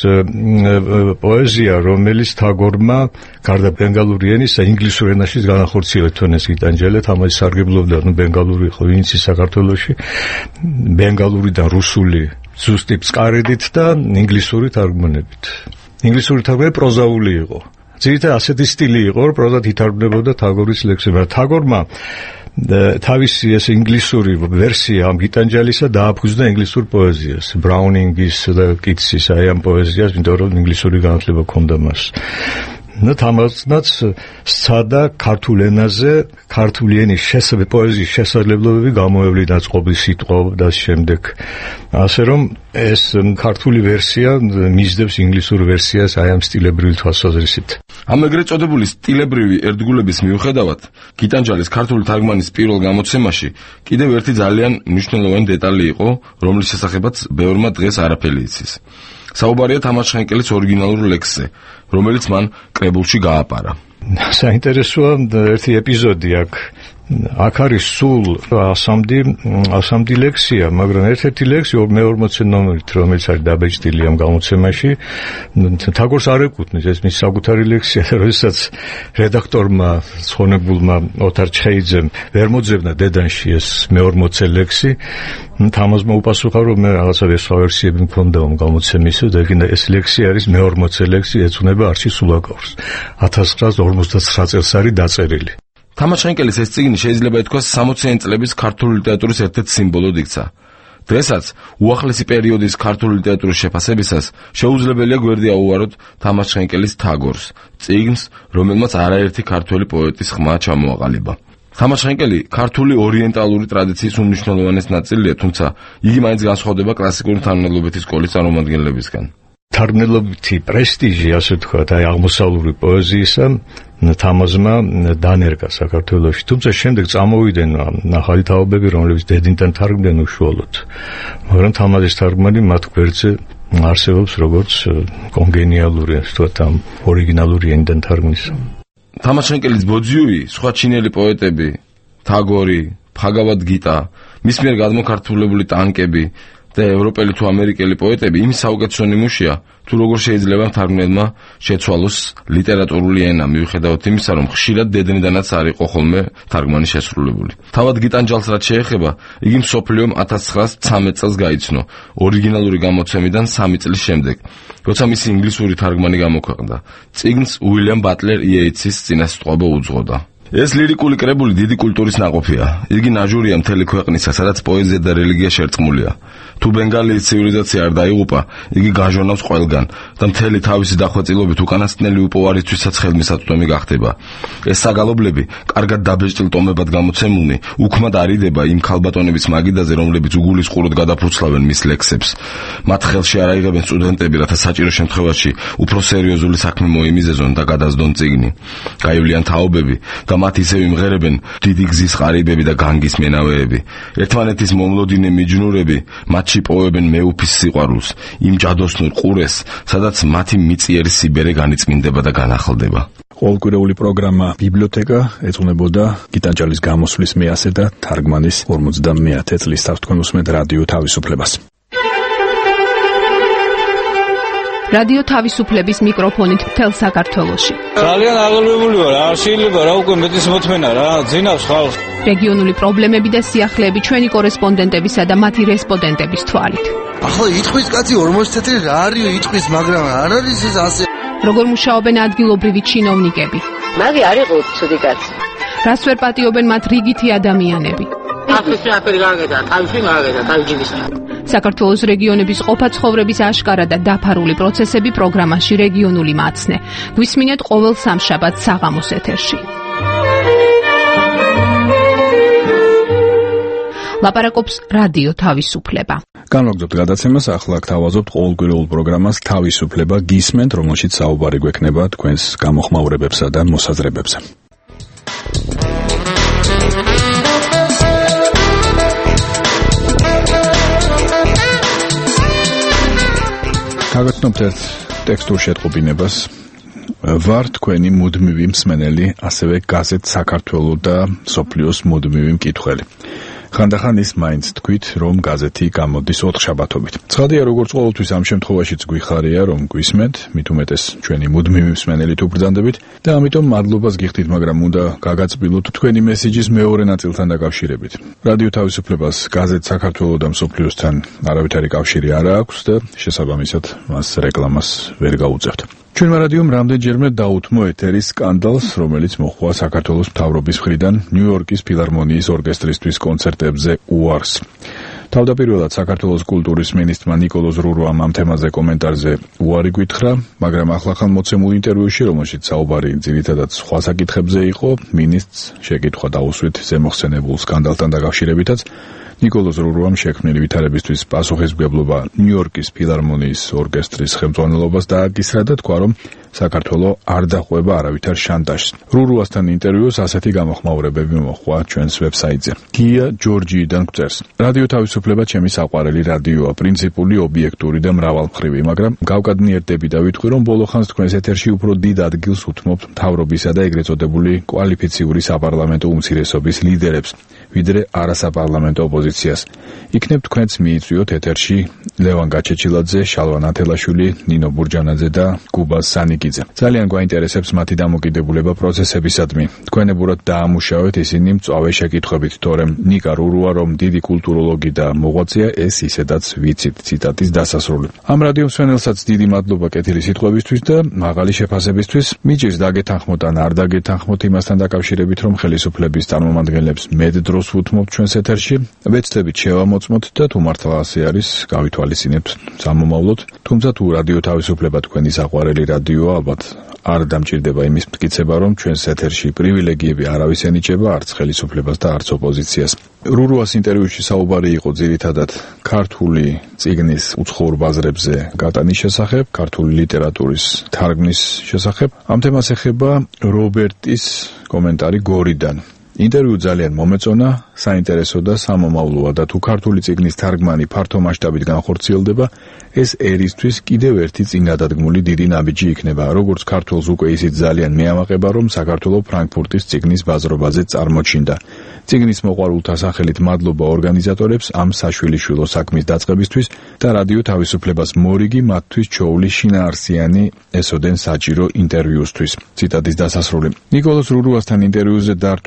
პოეზია, რომელიც თაგორმა გარდა ბენგალური ენისა ინგლისურ ენაშიც განახორციელა თვითონ ეს გიტანჯალი, თამაში სარგებლობდა, ნუ ბენგალური იყო ვინც ის საქართველოში, ბენგალურიდან რუსული ზუსტი წყარედით და ინგლისური თარგმანებით. ინგლისური თარგმანი პროზაული იყო. ძირითადად ასეთი სტილი იყო, რომ პროზად ითარგმნებოდა თაგორის ლექსები. თაგორმა თავისი ეს ინგლისური ვერსია ამ გიტანჯალისა დააფუძნა ინგლისურ პოეზიას, ბრაუნინგის და კიტსის აი ამ პოეზიას, იმიტომ რომ ინგლისური განათლება ჰქონდა მას. და თამაზნაც სცადა ქართულ ენაზე ქართული ენის შესაბამისი პოეზიის შესაძლებლობები გამოევლინა წყობის სიტყვა და შემდეგ. ასე რომ ეს ქართული ვერსია მისდევს ინგლისურ ვერსიას აი ამ სტილებრივი თვალსაზრისით. ამ ეგრეთ წოდებული სტილებრივი ერთგულების მიუხედავად, გიტანჯალის ქართული თარგმანის პირველ გამოცემაში კიდევ ერთი ძალიან მნიშვნელოვანი დეტალი იყო, რომლის შესახებაც ბევრმა დღეს არაფერი იცის. საუბარია თამაზ შენკელის ორიგინალურ ლექსზე, რომელიც მან კრებულში გააპარა. საინტერესოა ერთი ეპიზოდი აქ. აქ არის სულ ასამდი ასამდი ლექსია, მაგრამ ერთ-ერთი ლექსი მეორმოცე ნომერით, რომელიც არის დაბეჭდილი ამ გამოცემაში, თაგორს არ ეკუთვნის, ეს მის საკუთარი ლექსია, როდესაც რედაქტორმა ცხონებულმა ოთარ ჩხეიძემ ვერ მოძებნა დედანში ეს მეორმოცე ლექსი, თამაზმა უპასუხა, რომ მე რაღაცა სხვა ვერსიები მქონდა ამ გამოცემისა და ეს ლექსი არის მეორმოცე ლექსი, ეძღვნება არჩილ სულაკაურს. ათას ცხრაას ორმოცდათვრამეტ წელს არის დაწერილი. თამაზ შენკელის ეს წიგნი შეიძლება ითქვას სამოციანი წლების ქართული ლიტერატურის ერთ-ერთ სიმბოლოდ იქცა. დღესაც უახლესი პერიოდის ქართული ლიტერატურის შეფასებისას შეუძლებელია გვერდი აუვაროთ თამაზ შენკელის თაგორს, წიგნს, რომელმაც არაერთი ქართველი პოეტის ხმა ჩამოაყალიბა. თამაზ შენკელი ქართული ორიენტალური ტრადიციის უმნიშვნელოვანეს ნაწილია, თუმცა იგი მაინც განსხვავდება კლასიკური თარგმნელობითი სკოლის წარმომადგენლებისგან. თარგმნელობითი პრესტიჟი, ასე ვთქვათ, აი აღმოსავლური პოეზიისა თამაზმა დანერგა საქართველოში, თუმცა შემდეგ წამოვიდნენ ახალი თაობები, რომლებიც დედინთან თარგმდნენ უშუალოდ, მაგრამ თამაზის თარგმანი მათ გვერდზე არსებობს როგორც კონგენიალური, ასე ვთქვათ, ამ ორიგინალური ენიდან თარგმნისა. თამაზ შენკელის ბოძიუი, სხვა ჩინელი პოეტები, თაგორი, ფაგავად გიტა, მის მიერ გადმოქართულებული ტანკები და ევროპელი თუ ამერიკელი პოეტები იმ საუკეთესო ნიმუშია, თუ როგორ შეიძლება თარგმნელმა შეცვალოს ლიტერატურული ენა, მიუხედავად იმისა, რომ ხშირად დედნიდანაც არ იყო ხოლმე თარგმანი შესრულებული. თავად გიტანჯალს რაც შეეხება, იგი მსოფლიომ ათას ცხრაას ცხრამეტ წელს გაიცნო, ორიგინალური გამოცემიდან სამი წლის შემდეგ, როცა მისი ინგლისური თარგმანი გამოქვეყნდა. წიგნს უილიამ ბატლერ იეიტსის წინასწყვეტ უძღოდა. ეს ლირიკული კრებული დიდი კულტურის ნაყოფია. იგი ნაჟურია მთელი ქვეყნისა, სადაც პოეზია და რელიგია შერწყმულია. თუ ბენგალიის ცივილიზაცია არ დაიღუპა, იგი გაჟონავს ყველგან და მთელი თავისი დახვეწილობით უკანასკნელი უპოვარისთვისაც ხელმისაწვდომი გახდება. ეს საგალობლები, კარგად დაბეჭდილ ტომებად გამოცემულნი, უქმად არიდება იმ ქალბატონების მაგიდაზე, რომლებიც უგულისხმურად გადაფურცლავენ მის ლექსებს. მათ ხელში არ აიღებენ სტუდენტები, რათა საჭირო შემთხვევაში უფრო სერიოზული საქმე მოიმიზეზონ და გადასდონ წიგნი. გაივლიან თაობები და მათ ისევ იმღერებენ დიდი გზის ყარიბები და განგის მენავეები. ერთმანეთის მომლოდინე მიჯნურები მათში პოვებენ მეუფის სიყვარულს, იმ ჯადოსნურ ყურეს, სადაც მათი მიწიერი სიბერე განიწმინდება და განახლდება. ყოველკვირეული პროგრამა ბიბლიოთეკა ეძღვნებოდა გიტანჯალის გამოსვლის მეასე და თარგმანის ორმოცდამეათე წლის თავს თქვენ უსმენთ რადიო თავისუფლებას. რადიო თავისუფლების მიკროფონით მთელ საქართველოში. ძალიან აღელვებული ვარ, არ შეიძლება რა უკვე მეტის მოთმენა რა, ძინავს ხალხს. რეგიონული პრობლემები და სიახლეები ჩვენი კორესპონდენტებისა და მათი რესპონდენტების თვალით. ახლა იტყვის კაცი ორმოცი თეთრი რა არის იტყვის, მაგრამ არ არის ეს ასე. როგორ მუშაობენ ადგილობრივი ჩინოვნიკები? მაგი არ იყო ცუდი კაცი. რას ვერ პატიობენ მათ რიგითი ადამიანები? ახლა შეაფერი გაგედა, თავში გაგედა, თავჯილის. საქართველოს რეგიონების ყოფა-ცხოვრების აშკარა და დაფარული პროცესები პროგრამაში რეგიონული მაცნე. გვისმინეთ ყოველ სამშაბათს საღამოს ეთერში. ლაპარაკობს რადიო თავისუფლება. განვაგრძობთ გადაცემას, ახლა გთავაზობთ ყოველკვირეულ პროგრამას თავისუფლება გისმენთ, რომელშიც საუბარი გვექნება თქვენს გამოხმაურებებსა და მოსაზრებებზე. გაგაცნობთ ერთ ტექსტურ შეტყობინებას. ვარ თქვენი მუდმივი მსმენელი, ასევე გაზეთ საქართველო და სოფლიოს მუდმივი მკითხველი. ხანდახან ის მაინც თქვით, რომ გაზეთი გამოდის ოთხშაბათობით. ცხადია, როგორც ყოველთვის ამ შემთხვევაშიც გვიხარია, რომ გვისმენთ, მით უმეტეს ჩვენი მუდმივი მსმენელით ubრძანდებით და ამიტომ მადლობას გიხდით, მაგრამ უნდა გაგაწბილოთ თქვენი მესიჯის მეორე ნაწილთან დაკავშირებით. რადიო თავისუფლებას გაზეთ საქართველო და მსოფლიოსთან არავითარი კავშირი არ აქვს და შესაბამისად მას რეკლამას ვერ გაუწევთ. ჩვენმა რადიომ რამდენჯერმე დაუთმო ეთერის სკანდალს, რომელიც მოჰყვა საქართველოს მთავრობის მხრიდან ნიუ-იორკის ფილარმონიის ორკესტრისთვის კონცერტებზე უარს. თავდაპირველად საქართველოს კულტურის მინისტრმა ნიკოლოზ რურვამ ამ თემაზე კომენტარზე უარი გითხრა, მაგრამ ახლახან მოცემულ ინტერვიუში, რომელშიც საუბარი ძირითადად სხვა საკითხებზე იყო, მინისტრს შეკითხვა დაუსვით ზემოხსენებულ სკანდალთან დაკავშირებითაც, ნიკოლოზ რურვამ შექმნილი ვითარებისთვის პასუხისმგებლობა ნიუ-იორკის ფილარმონიის ორკესტრის ხელმძღვანელობას დააკისრა და თქვა, რომ საქართველო არ დაყვება არავითარ შანტაჟს. რურვასთან ინტერვიუს ასეთი გამოხმაურებები მოჰყვა ჩვენს ვებსაიტზე. გია ჯორჯიიდან გვწერს: რადიო თავისუფლება ჩემი საყვარელი რადიოა, პრინციპული, ობიექტური და მრავალმხრივი, მაგრამ გავკადნიერდები და ვიტყვი, რომ ბოლოხანს თქვენს ეთერში უფრო დიდ ადგილს უთმობთ მთავრობისა და ეგრეთ წოდებული კვალიფიციური საპარლამენტო უმცირესობის ლიდერებს, ვიდრე არასაპარლამენტო ოპოზიციას. იქნებ თქვენც მიიწვიოთ ეთერში ლევან გაჩეჩილაძე, შალვა ნათელაშვილი, ნინო ბურჯანაძე და გუბას სანიკიძე. ძალიან გვაინტერესებს მათი დამოკიდებულება პროცესებისადმი. თქვენებურად დაამუშავეთ ისინი მწვავე შეკითხვებით, თორემ ნიკა რურუა რომ დიდი კულტუროლოგი და მოღვაწეა, ეს ისედაც ვიცით. ციტატის დასასრული. ამ რადიო მსმენელსაც დიდი მადლობა კეთილი სიტყვებისთვის და მაღალი შეფასებისთვის. მიჭირს დაგეთანხმოთ ან არ დაგეთანხმოთ იმასთან დაკავშირებით, რომ ხელისუფლების წარმომადგენლებს მეტ დროს უთმობთ ჩვენს ეთერში. ვეცდებით შევამოწმოთ და თუ მართლა ასე არის, გავითვალისწინებთ სამომავლოდ. თუმცა თუ რადიო თავისუფლება თქვენი საყვარელი რადიოა, ალბათ არ დამჭირდება იმის მტკიცება, რომ ჩვენს ეთერში პრივილეგიები არავის ენიჭება, არც ხელისუფლებას და არც ოპოზიციას. რურუას ინტერვიუში საუბარი იყო ძირითადად ქართული წიგნის უცხოურ ბაზრებზე გატანის შესახებ, ქართული ლიტერატურის თარგმნის შესახებ. ამ თემას ეხება რობერტის კომენტარი გორიდან. ინტერვიუ ძალიან მომეწონა, საინტერესო და სამომავლოა და თუ ქართული წიგნის თარგმანი ფართო მასშტაბით განხორციელდება, ეს ერისთვის კიდევ ერთი წინადადგმული დიდი ნაბიჯი იქნება. როგორც ქართულს უკვე ისიც ძალიან მეამაყება, რომ საქართველოს ფრანკფურტის წიგნის ბაზრობაზე წარმოჩინდა. წიგნის მოყვარულთა სახელით მადლობა ორგანიზატორებს ამ საშვილიშვილო საქმის დაწყებისთვის და რადიო თავისუფლებას მორიგი მათთვის ჩოული შინაარსიანი ესოდენ საჭირო ინტერვიუსთვის. ციტატის დასასრული. ნიკოლოზ რურუასთან ინტერვიუზე დართული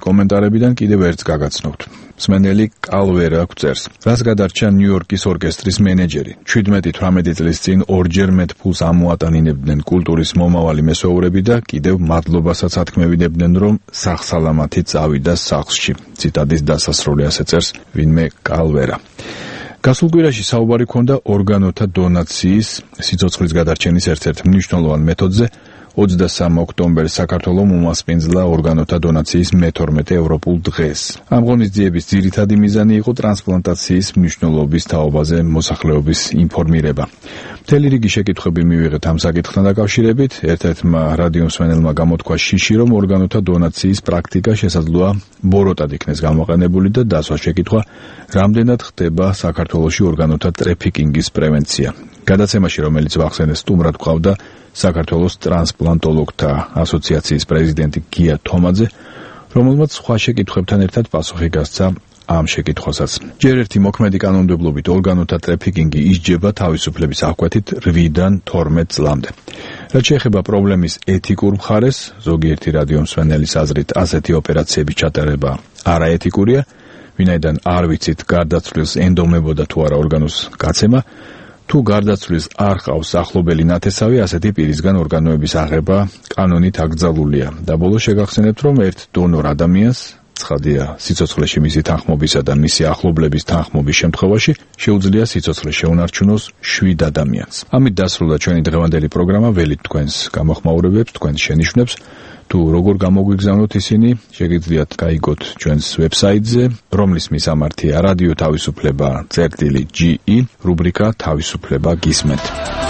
კომენტარებიდან კიდევ ერთს გაგაცნობთ. მსმენელი კალვერა გვწერს: რას გადარჩა ნიუ-იორკის ორკესტრის მენეჯერი? შვიდმეტი თვრამეტი წლის წინ ორჯერ მეტ ფულს ამოატანინებდნენ კულტურის მომავალი მესვეურები და კიდევ მადლობასაც ათქმევიდებდნენ, რომ სახსალამათი წავიდა სახლში. ციტადის დასასრული ასე წერს ვინმე კალვერა. გასულ კვირაში საუბარი ჰქონდა ორგანოთა დონაციის სიცოცხლის გადარჩენის ერთ-ერთ მნიშვნელოვან მეთოდზე. ოცდასამი ოქტომბერს საქართველოს უმასპინძლა ორგანოთა დონაციის მეთორმეტე ევროპულ დღეს. ამ ღონისძიების ძირითადი მიზანი იყო ტრანსპლანტაციის მნიშვნელობის თაობაზე მოსახლეობის ინფორმირება. მთელი რიგი შეკითხვები მივიღეთ ამ საკითხთან დაკავშირებით. ერთ-ერთმა რადიო მსმენელმა გამოთქვა შიში, რომ ორგანოთა დონაციის პრაქტიკა შესაძლოა ბოროტად იქნეს გამოყენებული და დასვა შეკითხვა, რამდენად ხდება საქართველოში ორგანოთა ტრეფიკინგის პრევენცია. გადაცემაში, რომელიც ვახსენეს, სტუმრად გვყავდა საქართველოს ტრანსპლანტოლოგთა ასოციაციის პრეზიდენტი გია თომაძე, რომელმაც სხვა შეკითხვებთან ერთად პასუხი გასცა ამ შეკითხვასაც. ჯერ ერთი მოქმედი კანონმდებლობით ორგანოთა ტრეფიკინგი ისჯება თავისუფლების აღკვეთით რვიდან თორმეტ წლამდე. რაც შეეხება პრობლემის ეთიკურ მხარეს, ზოგიერთი რადიო მსმენელის აზრით ასეთი ოპერაციების ჩატარება არაეთიკურია, ვინაიდან არ ვიცით გარდაცვლილს ენდომებოდა თუ არა ორგანოს გაცემა. თუ გარდაცვლის არ ყავს ახლობელი ნათესავი, ასეთი პირისგან ორგანოების აღება კანონით აკრძალულია. და ბოლოს შეგახსენებთ, რომ ერთ დონორ ადამიანს, ცხადია, სიცოცხლეში მისი თანხმობისა და მისი ახლობლების თანხმობის შემთხვევაში შეუძლია სიცოცხლე შეუნარჩუნოს შვიდ ადამიანს. ამით დასრულდა ჩვენი დღევანდელი პროგრამა. ველით თქვენს გამოხმაურებებს, თქვენს შენიშვნებს. თუ როგორ გამოგვიგზავნოთ ისინი, შეგიძლიათ გაიგოთ ჩვენს ვებსაიტზე, რომლის მისამართია რადიო თავისუფლება წერტილი ჯი ი, რუბრიკა თავისუფლება გისმენთ.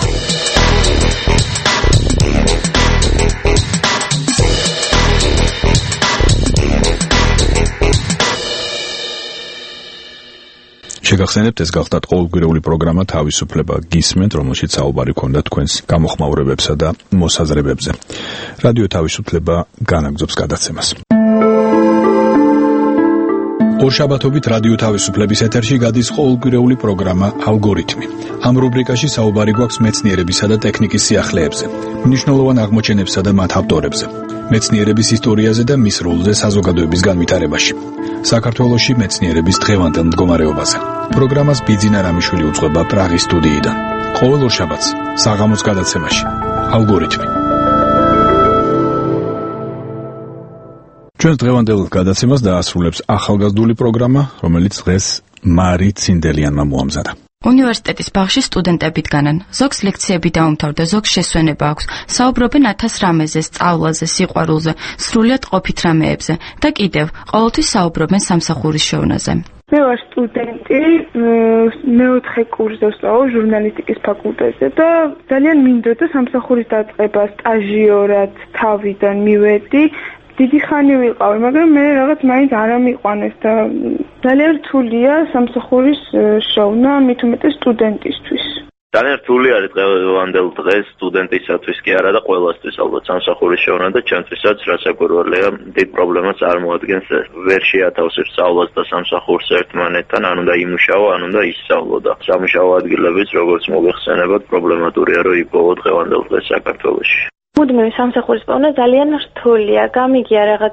შეგახსენებთ, ეს გახდათ ყოველკვირეული პროგრამა თავისუფლება გისმენთ, რომელშიც საუბარი ჰქონდა თქვენს გამოხმაურებებსა და მოსაზრებებზე. რადიო თავისუფლება განაგრძობს გადაცემას. ორშაბათობით რადიო თავისუფლების ეთერში გადის ყოველკვირეული პროგრამა ალგორითმი. ამ რუბრიკაში საუბარი გვაქვს მეცნიერებისა და ტექნიკის სიახლეებზე, მნიშვნელოვან აღმოჩენებსა და მათ ავტორებზე, მეცნიერების ისტორიაზე და მის როლზე საზოგადოების განვითარებაში, საქართველოში მეცნიერების დღევანდელ მდგომარეობაზე. პროგრამას ბიძინა რამიშვილი უძღვება პრაღის სტუდიიდან. ყოველ ორშაბათს საღამოს გადაცემაში ალგორითმი. ჩვენს დღევანდელ გადაცემას დაასრულებს ახალგაზრდული პროგრამა, რომელიც დღეს მარი ცინდელიანმა მოამზადა. უნივერსიტეტის ბაღში სტუდენტები დგანან. ზოგს ლექციები დაუმთავრდა, ზოგს შესვენება აქვს. საუბრობენ ათას რამეზე, სწავლაზე, სიყვარულზე, სრულიად ყოფით რამეებზე და კიდევ ყოველთვის საუბრობენ სამსახურის შეუნაზე. მე ვარ სტუდენტი, მეოთხე კურსზე ვსწავლობ ჟურნალისტიკის ფაკულტეტზე და ძალიან მინდოდა სამსახურის დაწყება, სტაჟიორად თავიდან მივედი. დიდი ხანი ვიყავი, მაგრამ მე რაღაც მაინც არ ამიყვანეს და ძალიან რთულია სამსახურის შოვნა, მით უმეტეს სტუდენტისთვის. ძალიან რთული არის დღევანდელ დღეს სტუდენტისათვის კი არა და ყველასთვის ალბათ სამსახურის შოვნა და ჩემთვისაც რაც საკვირველია დიდ პრობლემას წარმოადგენს. ვერ შეათავსებს სწავლას და სამსახურს ერთმანეთთან, ან უნდა იმუშაო, ან უნდა ისწავლო და სამუშაო ადგილებიც როგორც მოგეხსენებათ პრობლემატურია რომ იპოვო დღევანდელ დღეს საქართველოში. მუდმივი სამსახურის პოვნა ძალიან რთულია. გამიგია რაღაც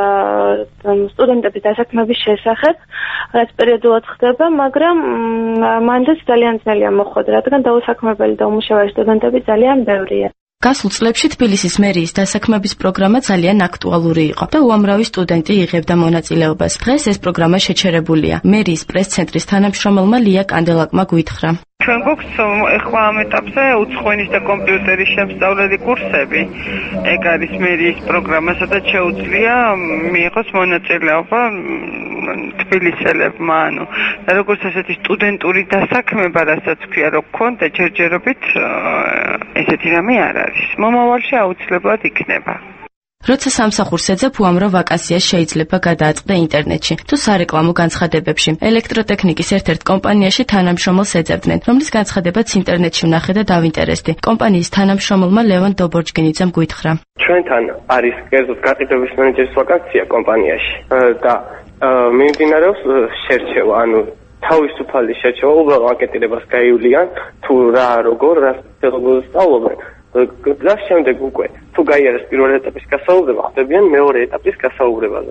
სტუდენტების დასაქმების შესახებ, რაც პერიოდულად ხდება, მაგრამ მანდაც ძალიან ძნელია მოხვედრა, რადგან დაუსაქმებელი და უმუშავე სტუდენტები ძალიან ბევრია. გასულ წლებში თბილისის მერიის დასაქმების პროგრამა ძალიან აქტუალური იყო და უამრავი სტუდენტი იღებდა მონაწილეობას. დღეს ეს პროგრამა შეჩერებულია. მერიის პრეს-ცენტრის თანამშრომელმა ლია კანდელაკმა გვითხრა. ჩვენ გვაქვს ეხლა ამ ეტაპზე უცხოენის და კომპიუტერის შემსწავლელი კურსები. ეგ არის მერიის პროგრამა, სადაც შეუძლია მიიღოს მონაწილეობა თბილისელებმა, ანუ როგორც ასეთი სტუდენტური დასაქმება, რასაც ქვია, რომ გქონდა ჯერჯერობით, ესეთი რამე არ არის. მომავალში აუცილებლად იქნება. როცა სამსახურს ეძებ, უამრავ ვაკანსიას შეიძლება გადააწყდა ინტერნეტში თუ სარეკლამო განცხადებებში. ელექტროტექნიკის ერთ-ერთ კომპანიაში თანამშრომელს ეძებდნენ, რომლის განცხადებაც ინტერნეტში ვნახე და დავინტერესდი. კომპანიის თანამშრომელმა ლევან დობორჯგინიძემ გვითხრა. ჩვენთან არის კერძოდ გაყიდვების მენეჯერის ვაკანსია კომპანიაში და მიმდინარეობს შერჩევა, ანუ თავისუფალი შერჩევა, უბრალოდ ანკეტირებას გაივლიან თუ რა როგორ რა სპეციალობას სწავლობენ. და შემდეგ უკვე თუ გაიარეს პირველი ეტაპის გასაუბრება, ხდებიან მეორე ეტაპის გასაუბრებაზე.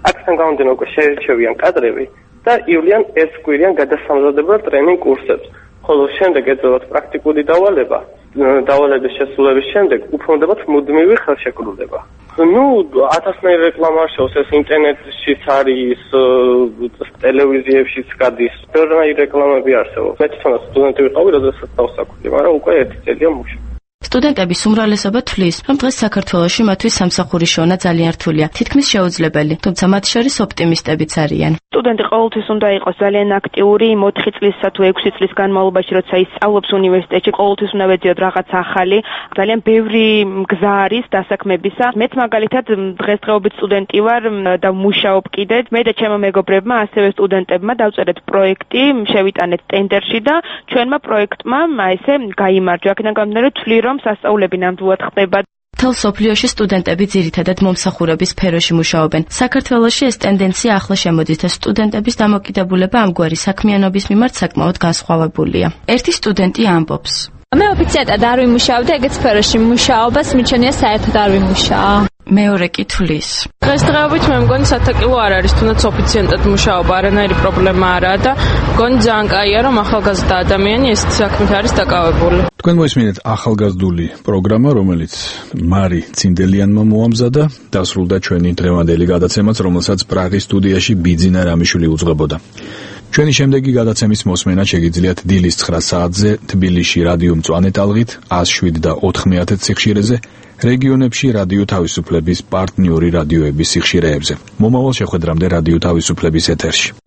აქედან გამომდინარე უკვე შეირჩევიან კადრები და ივლიან ერთკვირიან გადასამზადებელ ტრენინგ კურსებს. ხოლო შემდეგ ეწევათ პრაქტიკული დავალება. დავალების შესრულების შემდეგ უფრონდებათ მუდმივი ხელშეკრულება. ну, ათასნაირი რეკლამა არ შევს, ეს ინტერნეტშიც არის, ტელევიზიებშიც გადის. ბევრი რეკლამები არსებობს. მე თვითონაც სტუდენტი ვიყავი, როდესაც დავსაკვდი, მაგრამ უკვე ერთი წელია მუშაობ. სტუდენტების უმრავლესობა თვლის, რომ დღეს საქართველოში მათთვის სამსახური შოვნა ძალიან რთულია, თითქმის შეუძლებელი, თუმცა მათ შორის ოპტიმისტებიც არიან. სტუდენტი ყოველთვის უნდა იყოს ძალიან აქტიური, ოთხი წლისა თუ ექვსი წლის განმავლობაში, როცა ის სწავლობს უნივერსიტეტში, ყოველთვის უნდა ვეძიოთ რაღაც ახალი. ძალიან ბევრი გზა არის დასაქმებისა. მეც მაგალითად დღესდღეობით სტუდენტი ვარ და მუშაობ კიდეც. მე და ჩემო მეგობრებმა, ასევე სტუდენტებმა დავწერეთ პროექტი, შევიტანეთ ტენდერში და ჩვენმა პროექტმა აი ესე გაიმარჯვა. აქედან გამომდინარე ვთვლი, რომ სასწაულები ნამდვილად ხდება. მთელ სოფლიოში სტუდენტები ძირითადად მომსახურების სფეროში მუშაობენ. საქართველოში ეს ტენდენცია ახლა შემოდის და სტუდენტების დამოკიდებულება ამგვარი საქმიანობის მიმართ საკმაოდ განსხვავებულია. ერთი სტუდენტი ამბობს: მე ოფიციალურად არ ვიმუშაობ და ეგეც სფეროში მუშაობას მიჩნია საერთოდ არ ვიმუშაო. მეორე კი თვლის: დღესდღეობით მე მგონი სათაკილო არ არის, თუნდაც ოფიციალურად მუშაობა არანაირი პრობლემა არაა და მგონი ძალიან კაია, რომ ახალგაზრდა ადამიანი ეს საქმით არის დაკავებული. თქვენ მოისმინეთ ახალგაზრდული პროგრამა, რომელიც მარი ცინდელიანმა მოამზადა, დასრულდა ჩვენი დღევანდელი გადაცემაც, რომელსაც პრაღის სტუდიაში ბიძინა რამიშვილი უძღვებოდა. ჩვენი შემდეგი გადაცემის მოსმენა შეგიძლიათ დილის ცხრა საათზე თბილისში რადიო მწვანე ტალღით ათას შვიდ და ოთხმე სიხშირეზე, რეგიონებში რადიო თავისუფლების პარტნიორი რადიოების სიხშირეებზე. მომავალ შეხვედრამდე რადიო თავისუფლების ეთერში.